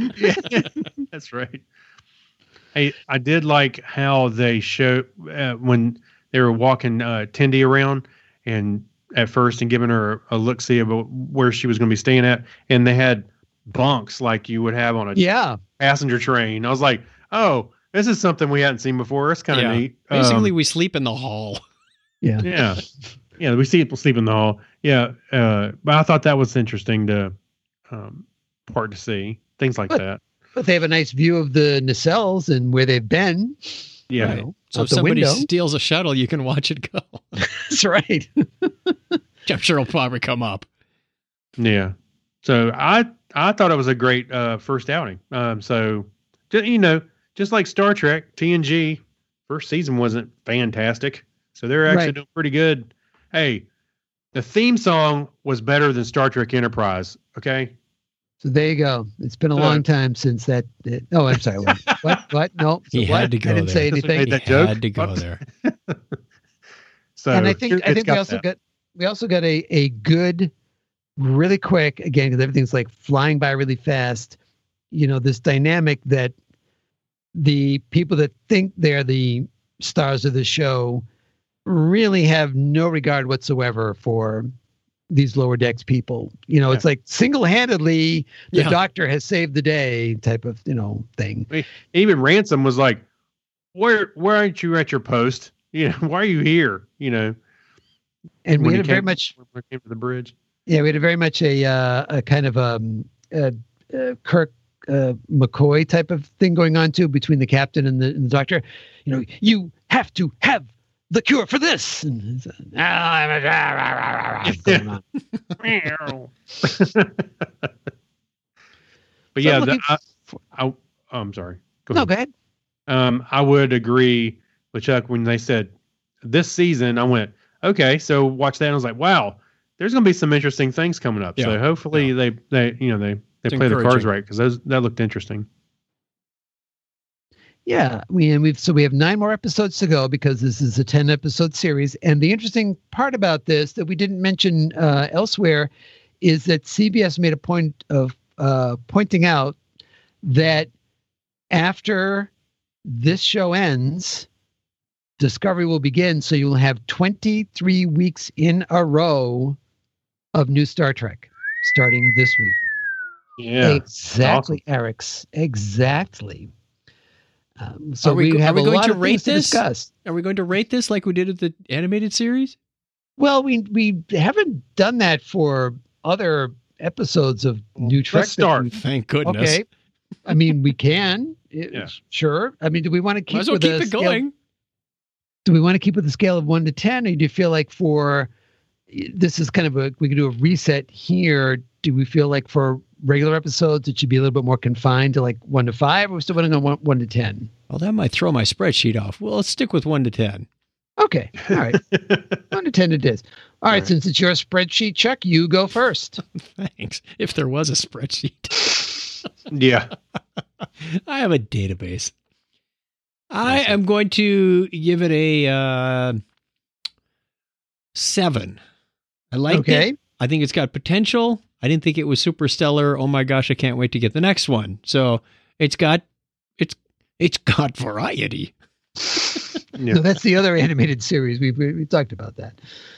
That's right. Hey, I did like how they show uh, when they were walking uh, Tendi around and at first and giving her a look see about where she was going to be staying at, and they had bunks like you would have on a yeah, passenger train. I was like, oh, this is something we hadn't seen before. It's kind of Yeah. neat. Basically, Um, we sleep in the hall. yeah. yeah, yeah, we see people sleep in the hall. Yeah, uh, but I thought that was interesting to um, part to see things like But- that. But they have a nice view of the nacelles and where they've been. Yeah. You know, So out if the somebody window. steals a shuttle, you can watch it go. That's right. I'm sure it'll probably come up. Yeah. So I I thought it was a great uh, first outing. Um, so ju- you know, just like Star Trek, T N G first season wasn't fantastic, so they're actually Right. doing pretty good. Hey, the theme song was better than Star Trek Enterprise. Okay. So there you go. It's been a Uh, long time since that. It, oh, I'm sorry. What? What? what? No. He what? had to go I didn't there. say That's what anything. made He that joke? had to go What? there. So and I think it- I it's think we also that. got we also got a a good, really quick again because everything's like flying by really fast. You know, this dynamic that the people that think they're the stars of the show really have no regard whatsoever for these lower decks people. You know, yeah. It's like single-handedly the yeah. doctor has saved the day type of, you know, thing. Even Ransom was like, where where aren't you at your post? You know, why are you here? You know. And we had very much when we came to the bridge. Yeah, we had a very much a uh, a kind of um a, a Kirk uh, McCoy type of thing going on too between the captain and the, and the doctor. You know, you have to have the cure for this. And, uh, going on. But so yeah, the, I, I, oh, I'm sorry. Go no, ahead. go ahead. Um, I would agree with Chuck when they said this season. I went, okay, so watch that. And I was like, wow, there's going to be some interesting things coming up. Yeah. So hopefully yeah. they, they, you know, they, they play the cards right because those that looked interesting. Yeah, we and we've so we have nine more episodes to go because this is a ten episode series. And the interesting part about this that we didn't mention uh, elsewhere is that C B S made a point of uh, pointing out that after this show ends, Discovery will begin. So you'll have twenty-three weeks in a row of new Star Trek starting this week. Yeah, exactly, awesome. Eric's exactly. Um, so are we, we have are we a going lot to of rate things to this? discuss. Are we going to rate this like we did at the animated series? Well, we we haven't done that for other episodes of New Trek. Let's start. We, Thank goodness. Okay. I mean, we can. It, yeah. Sure. I mean, do we want to keep, Might as well with keep a it scale, going? Do we want to keep with the scale of one to ten, or do you feel like for this is kind of a we could do a reset here? Do we feel like for regular episodes it should be a little bit more confined to like one to five, or we still want to go one, one to ten? Well, that might throw my spreadsheet off. Well, let's stick with one to ten. Okay. All right. one to ten it is. All, All right, right. Since it's your spreadsheet, Chuck, you go first. Thanks. If there was a spreadsheet. Yeah. I have a database. I am going to give it a uh, seven. I like okay. it. I think it's got potential. I didn't think it was super stellar. Oh my gosh, I can't wait to get the next one. So it's got it's it's got variety. Yeah. No, that's the other animated series. We, we we talked about that.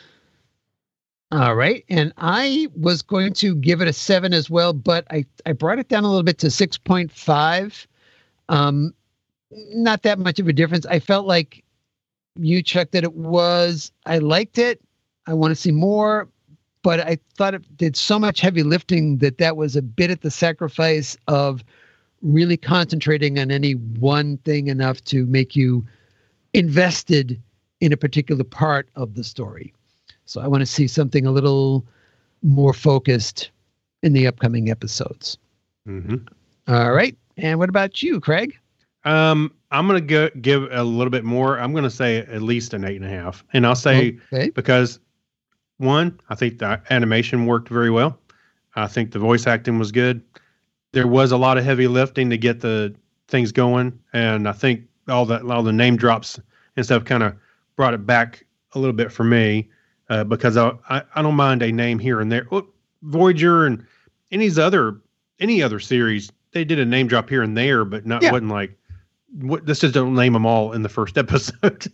All right, and I was going to give it a seven as well, but I I brought it down a little bit to six point five. Um, not that much of a difference. I felt like you, Chuck, that it was. I liked it. I want to see more, but I thought it did so much heavy lifting that that was a bit at the sacrifice of really concentrating on any one thing enough to make you invested in a particular part of the story. So I want to see something a little more focused in the upcoming episodes. Mm-hmm. All right. And what about you, Craig? Um, I'm going to go give a little bit more. I'm going to say at least an eight and a half. And I'll say okay. because one, I think the animation worked very well. I think the voice acting was good. There was a lot of heavy lifting to get the things going. And I think all that, all the name drops and stuff kind of brought it back a little bit for me, uh, because I, I, I don't mind a name here and there. Well, Voyager and any other, any other series, they did a name drop here and there, but not, yeah. wasn't like, what, this just don't name them all in the first episode.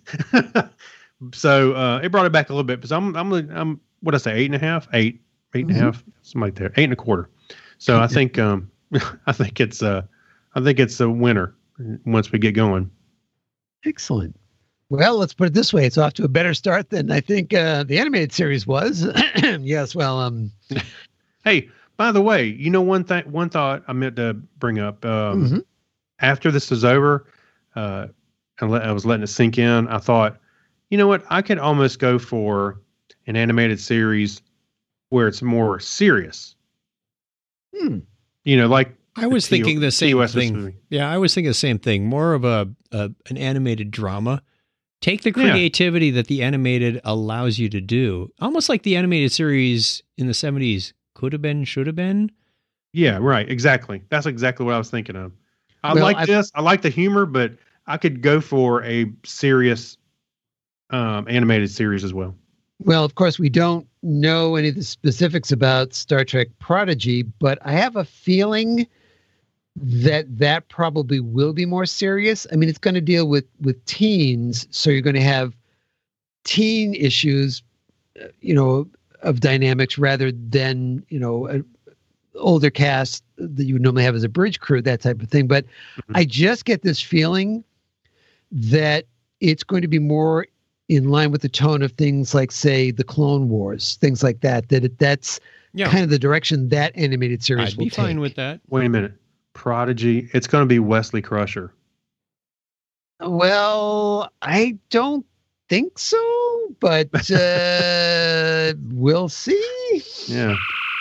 So, uh, it brought it back a little bit, because I'm, I'm, I'm, what I say, eight and a half, eight, eight and mm-hmm. a half, something like that, eight and a quarter. So I think, um, I think it's, uh, I think it's a winner once we get going. Excellent. Well, let's put it this way. It's off to a better start than I think uh, the animated series was. Yes. Well, um, hey, by the way, you know, one thing, one thought I meant to bring up, um, mm-hmm. after this is over, uh, and let, I was letting it sink in. I thought, you know what, I could almost go for an animated series where it's more serious. Hmm. You know, like, I was the thinking T- the same T O S thing. movie. Yeah, I was thinking the same thing. More of a, a an animated drama. Take the creativity yeah. that the animated allows you to do. Almost like the animated series in the seventies could have been, should have been. Yeah, right. Exactly. That's exactly what I was thinking of. I well, like I've, this. I like the humor, but I could go for a serious um, animated series as well. Well, of course, we don't know any of the specifics about Star Trek Prodigy, but I have a feeling that that probably will be more serious. I mean, it's going to deal with with teens, so you're going to have teen issues, uh, you know, of dynamics rather than, you know, a older cast that you would normally have as a bridge crew, that type of thing. But mm-hmm. I just get this feeling that it's going to be more in line with the tone of things like, say, the Clone Wars, things like that, that it, that's yeah. kind of the direction that animated series I'd will be take. fine with that. Wait a minute. Prodigy. It's going to be Wesley Crusher. Well, I don't think so, but uh, we'll see. Yeah.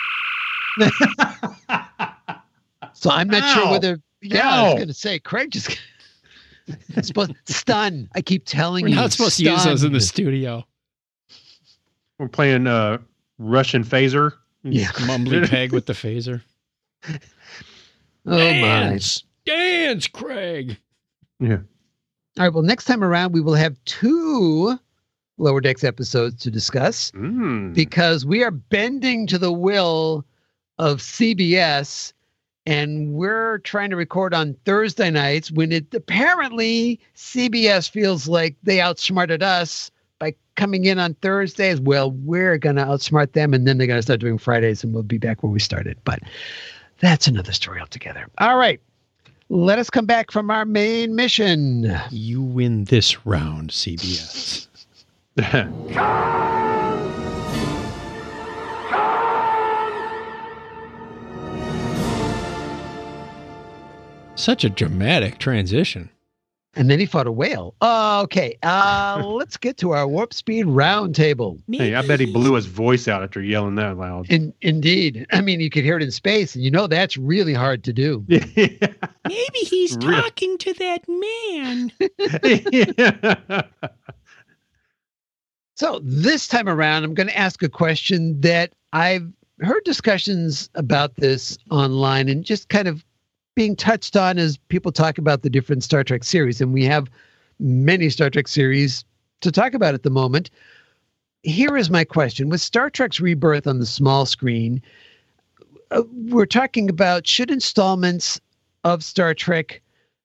So I'm not Ow. sure whether, yeah, No. I was going to say, Craig just supposed stun. I keep telling We're you. not supposed stun. to use those in the studio. We're playing uh, Russian phaser. Yeah. Mumbly Peg with the phaser. Oh, dance, my. Dance, Craig. Yeah. All right. Well, next time around, we will have two Lower Decks episodes to discuss Mm. because we are bending to the will of C B S, and we're trying to record on Thursday nights when it apparently C B S feels like they outsmarted us by coming in on Thursdays. Well, we're going to outsmart them, and then they're going to start doing Fridays, and we'll be back where we started. But that's another story altogether. All right. Let us come back from our main mission. You win this round, C B S. Such a dramatic transition. And then he fought a whale. Uh, okay. Uh, let's get to our warp speed roundtable. Hey, I bet he blew his voice out after yelling that loud. In, indeed. I mean, you could hear it in space, and you know that's really hard to do. Maybe he's Real. talking to that man. Yeah. So this time around, I'm going to ask a question that I've heard discussions about this online and just kind of being touched on as people talk about the different Star Trek series. And we have many Star Trek series to talk about at the moment. Here is my question. With Star Trek's rebirth on the small screen, uh, we're talking about, should installments of Star Trek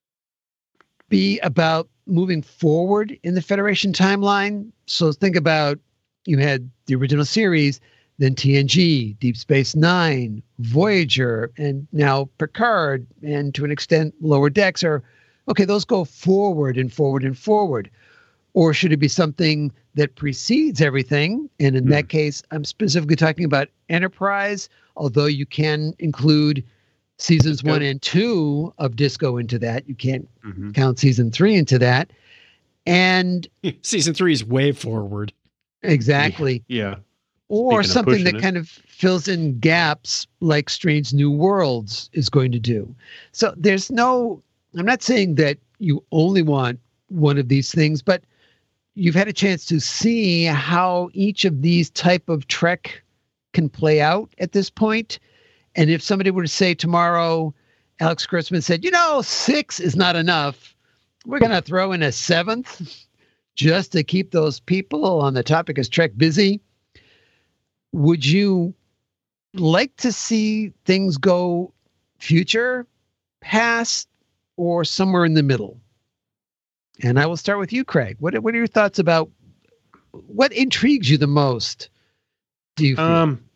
be about moving forward in the Federation timeline? So think about, you had the original series, then T N G, Deep Space Nine, Voyager, and now Picard, and to an extent Lower Decks are, okay, those go forward and forward and forward. Or should it be something that precedes everything? And in mm. that case, I'm specifically talking about Enterprise, although you can include seasons Disco. one and two of Disco into that. You can't mm-hmm. count season three into that. And season three is way forward. Exactly. Yeah. Or Speaking something that it. kind of fills in gaps like Strange New Worlds is going to do. So there's no, I'm not saying that you only want one of these things, but you've had a chance to see how each of these type of Trek can play out at this point. And if somebody were to say tomorrow, Alex Kurtzman said, you know, six is not enough. We're going to throw in a seventh just to keep those people on the topic of Trek busy. Would you like to see things go future, past, or somewhere in the middle? And I will start with you, Craig. What, what are your thoughts about what intrigues you the most? Do you feel? Um,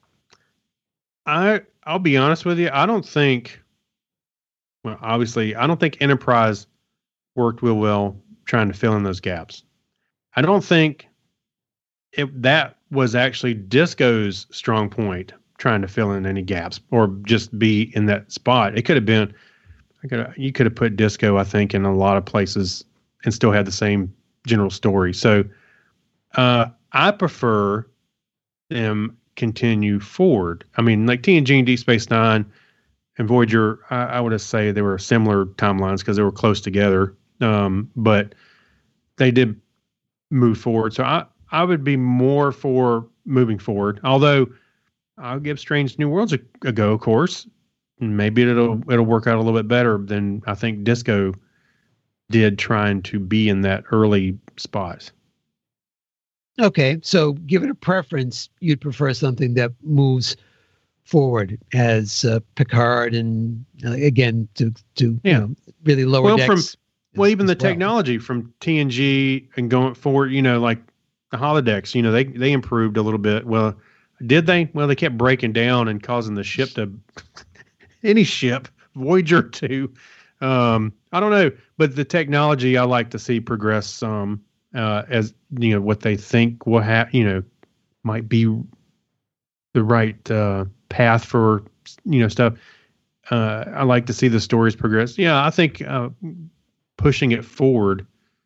I, I'll be honest with you. I don't think, well, obviously, I don't think Enterprise worked real well trying to fill in those gaps. I don't think it, that was actually Disco's strong point, trying to fill in any gaps or just be in that spot. It could have been, I could you could have put Disco, I think, in a lot of places and still had the same general story. So uh, I prefer them continue forward. I mean, like T N G and Deep Space Nine and Voyager, I, I would say they were similar timelines because they were close together. Um, but they did move forward. So I, I would be more for moving forward. Although I'll give Strange New Worlds a, a go, of course. Maybe it'll it'll work out a little bit better than I think Disco did, trying to be in that early spot. Okay, so given a preference, you'd prefer something that moves forward as uh, Picard and uh, again to to Yeah. you know, really lower Well, decks. from as- well, even the as well. technology from T N G and going forward, you know, like the holodecks, you know, they they improved a little bit. Well, did they? Well, they kept breaking down and causing the ship to any ship, Voyager two. Um, I don't know, but the technology I like to see progress some uh, as you know what they think will have, you know, might be the right uh, path for you know stuff. Uh, I like to see the stories progress. Yeah, I think uh, pushing it forward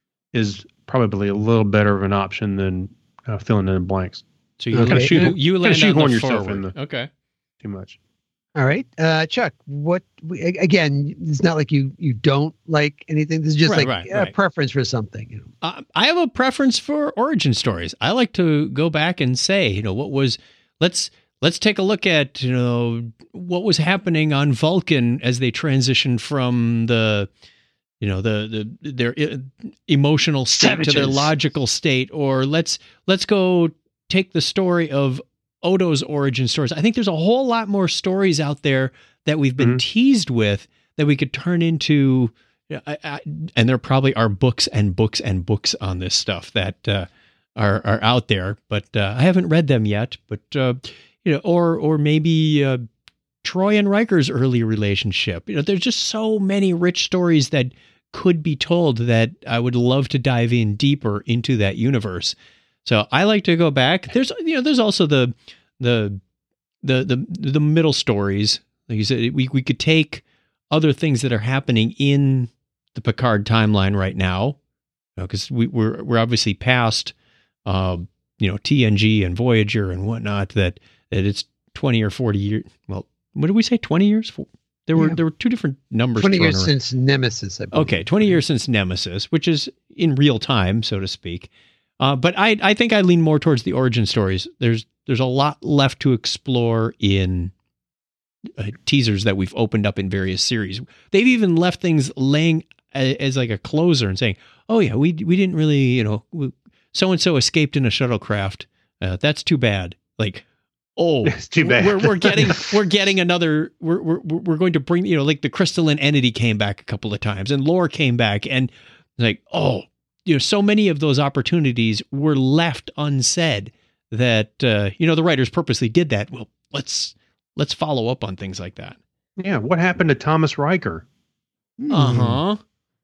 is probably a little better of an option than uh, filling in the blanks. So you Okay. kind of shoot, you land on shoehorn the yourself forward. in the- Okay. Too much. All right, uh, Chuck. What we, a- again? It's not like you you don't like anything. This is just Right, like right, a right. preference for something. You know? Uh, I have a preference for origin stories. I like to go back and say, you know, what was let's let's take a look at, you know, what was happening on Vulcan as they transitioned from the, you know, the the their e- emotional state to their Savages. logical state, or let's let's go take the story of Odo's origin stories. I think there's a whole lot more stories out there that we've been Mhm. teased with that we could turn into. I, I, and there probably are books and books and books on this stuff that uh, are are out there, but uh, I haven't read them yet. But uh, you know, or or maybe uh, Troy and Riker's early relationship. You know, there's just so many rich stories that could be told that I would love to dive in deeper into that universe. So I like to go back. There's you know, there's also the the the the the middle stories. Like you said, we we could take other things that are happening in the Picard timeline right now, because we, we're we're obviously past, uh, you know, T N G and Voyager and whatnot. That that it's twenty or forty years. Well, what did we say? Twenty years? There were Yeah. there were two different numbers. Twenty thrown years around. since Nemesis. I believe. Okay, twenty years since Nemesis, which is in real time, so to speak. Uh, but I I think I lean more towards the origin stories. There's there's a lot left to explore in uh, teasers that we've opened up in various series. They've even left things laying a, as like a closer and saying, "Oh yeah, we we didn't really, you know, so and so escaped in a shuttlecraft. Uh, that's too bad." Like, oh, It's too bad. We're we're getting we're getting another. We're we're we're going to bring, you know, like the crystalline entity came back a couple of times and Lore came back, and like, oh, you know, so many of those opportunities were left unsaid that uh, you know, the writers purposely did that. Well, let's let's follow up on things like that. Yeah. What happened to Thomas Riker? Hmm. Uh huh.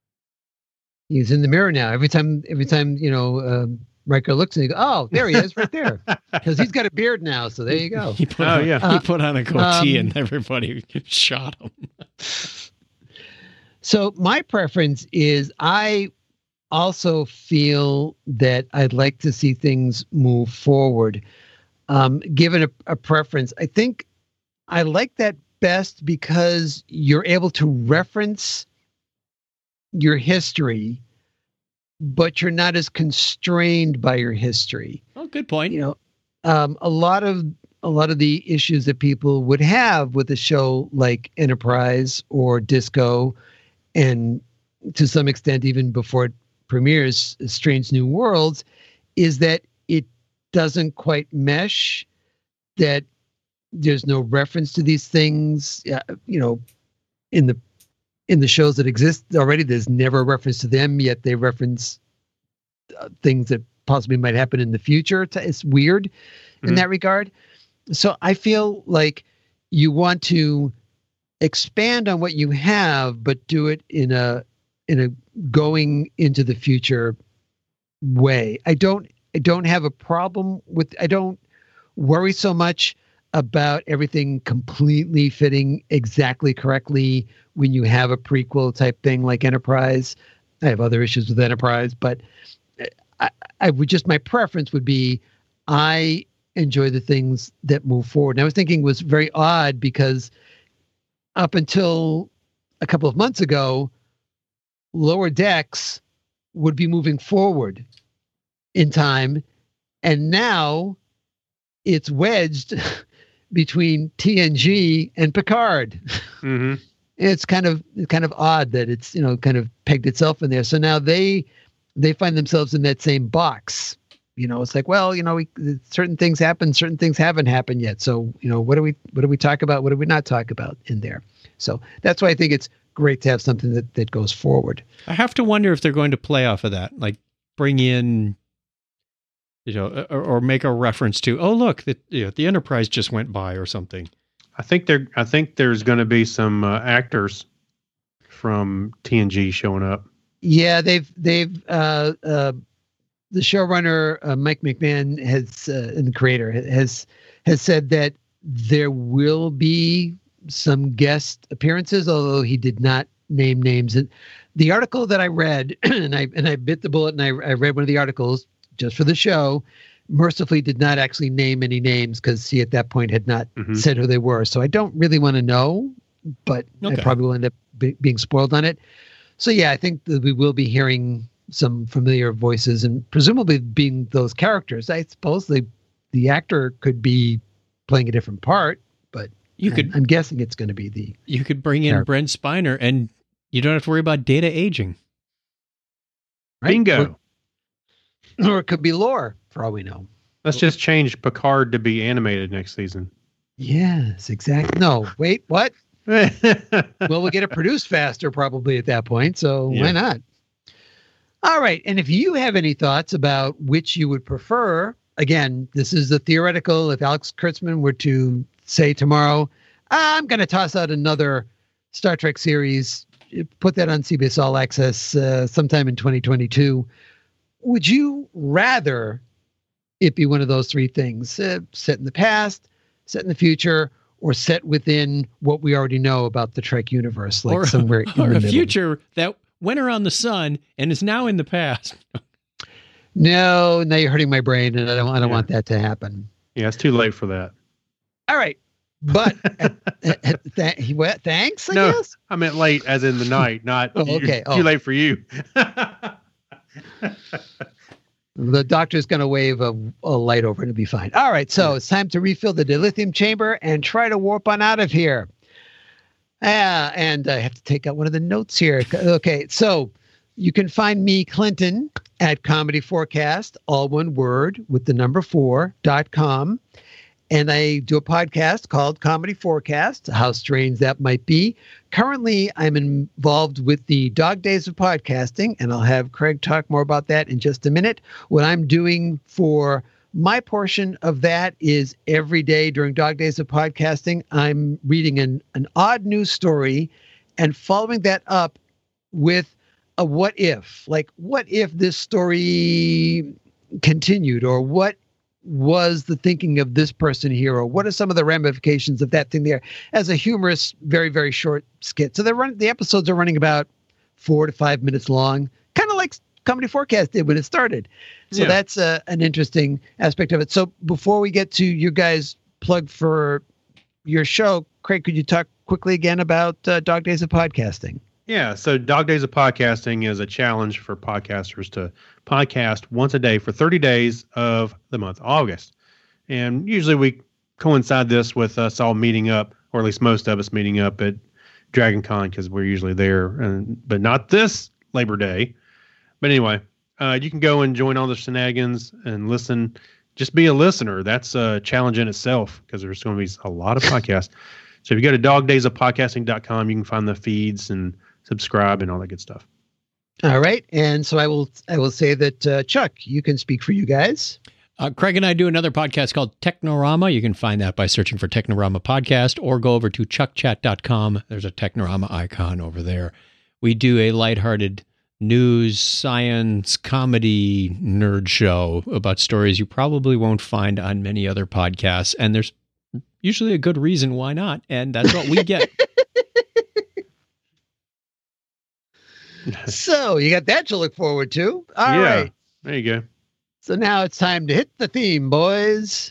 He's in the mirror now. Every time, every time you know, um, Riker looks and he goes, "Oh, there he is, right there," because he's got a beard now. So there you go. He put Oh, on, yeah. he Uh, put on a goatee um, and everybody shot him. So my preference is I also feel that I'd like to see things move forward. Um, given a, a preference, I think I like that best because you're able to reference your history, but you're not as constrained by your history. Oh, good point. You know, um, a lot of a lot of the issues that people would have with a show like Enterprise or Disco, and to some extent even before it premieres, Strange New Worlds, is that it doesn't quite mesh, that there's no reference to these things, uh, you know, in the in the shows that exist already. There's never a reference to them, yet they reference uh, things that possibly might happen in the future. It's, it's weird in Mhm. that regard. So I feel like you want to expand on what you have, but do it in a in a going into the future way. I don't I don't have a problem with I don't worry so much about everything completely fitting exactly correctly when you have a prequel type thing like Enterprise. I have other issues with Enterprise, but I, I would just, my preference would be I enjoy the things that move forward. And I was thinking it was very odd because up until a couple of months ago, Lower Decks would be moving forward in time. And now it's wedged between T N G and Picard. Mm-hmm. It's kind of kind of odd that it's, you know, kind of pegged itself in there. So now they they find themselves in that same box. You know, it's like, well, you know, we, certain things happen, certain things haven't happened yet. So, you know, what do we what do we talk about? What do we not talk about in there? So that's why I think it's great to have something that, that goes forward. I have to wonder if they're going to play off of that, like bring in you know, or, or make a reference to, oh, look, the, you know, the Enterprise just went by or something. I think there. I think there's going to be some uh, actors from T N G showing up. Yeah, they've they've uh, uh, the showrunner uh, Mike McMahon has uh, and the creator has has said that there will be some guest appearances, although he did not name names. And the article that I read, and I and I bit the bullet, and I, I read one of the articles just for the show. Mercifully did not actually name any names because he at that point had not Mm-hmm. said who they were. So I don't really want to know, but Okay. I probably will end up be, being spoiled on it. So yeah, I think that we will be hearing some familiar voices and presumably being those characters. I suppose the the actor could be playing a different part, but You I'm, could I'm guessing it's going to be the you could bring in Character. Brent Spiner, and you don't have to worry about Data aging. right? Bingo. Or, or it could be Lore, for all we know. Let's just change Picard to be animated next season. Yes, exactly. No, wait, what? Well, we'll get it produced faster probably at that point. So Yeah. why not? All right. And if you have any thoughts about which you would prefer, again, this is the theoretical. If Alex Kurtzman were to say tomorrow, I'm going to toss out another Star Trek series, put that on C B S All Access uh, sometime in twenty twenty-two, would you rather it be one of those three things, uh, set in the past, set in the future, or set within what we already know about the Trek universe, like or somewhere in or the a middle? future that went around the sun and is now in the past. No, now you're hurting my brain, and I don't. I don't Yeah. want that to happen. Yeah, it's too late for that. All right, but at, at, at, th- what, thanks. I No. guess. I meant late as in the night, not Oh, you- okay. too Oh. late for you. The doctor's going to wave a, a light over and it'll be fine. All right, so it's time to refill the dilithium chamber and try to warp on out of here. Ah, and I have to take out one of the notes here. Okay, so you can find me, Clinton, at Comedy Forecast, all one word, with the number four, dot com. And I do a podcast called Comedy Forecast, how strange that might be. Currently, I'm involved with the Dog Days of Podcasting, and I'll have Craig talk more about that in just a minute. What I'm doing for my portion of that is every day during Dog Days of Podcasting, I'm reading an, an odd news story and following that up with a what if. Like, what if this story continued, or what was the thinking of this person here, or what are some of the ramifications of that thing there, as a humorous, very, very short skit. So they're running, the episodes are running about four to five minutes long, kind of like Comedy Forecast did when it started. So Yeah. that's uh, an interesting aspect of it. So before we get to you guys plug for your show, Craig, could you talk quickly again about uh, Dog Days of Podcasting? Yeah, so Dog Days of Podcasting is a challenge for podcasters to podcast once a day for thirty days of the month of August. And usually we coincide this with us all meeting up, or at least most of us meeting up at Dragon Con because we're usually there, and, but not this Labor Day. But anyway, uh, you can go and join all the shenanigans and listen. Just be a listener. That's a challenge in itself because there's going to be a lot of podcasts. So if you go to dog days of podcasting dot com, you can find the feeds and subscribe and all that good stuff. All right. And so I will I will say that, uh, Chuck, you can speak for you guys. Uh, Craig and I do another podcast called Technorama. You can find that by searching for Technorama Podcast, or go over to chuck chat dot com. There's a Technorama icon over there. We do a lighthearted news, science, comedy nerd show about stories you probably won't find on many other podcasts. And there's usually a good reason why not. And that's what we get. So you got that to look forward to. All Yeah. right. There you go. So now it's time to hit the theme, boys.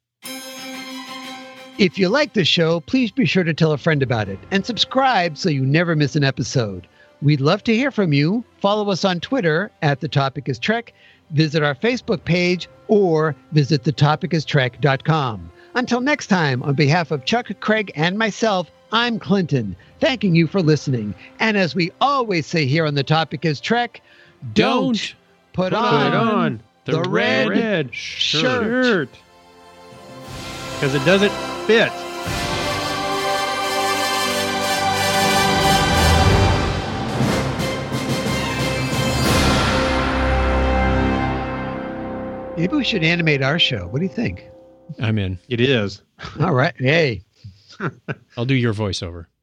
If you like the show, please be sure to tell a friend about it and subscribe so you never miss an episode. We'd love to hear from you. Follow us on Twitter at The Topic is Trek, visit our Facebook page, or visit the topic is trek dot com. Until next time, on behalf of Chuck, Craig, and myself, I'm Clinton, thanking you for listening. And as we always say here on The Topic is Trek, don't, Don't put, put on, Put on the red red shirt. Because it doesn't fit. Maybe we should animate our show. What do you think? I'm in. It is. All right. Hey. I'll do your voiceover.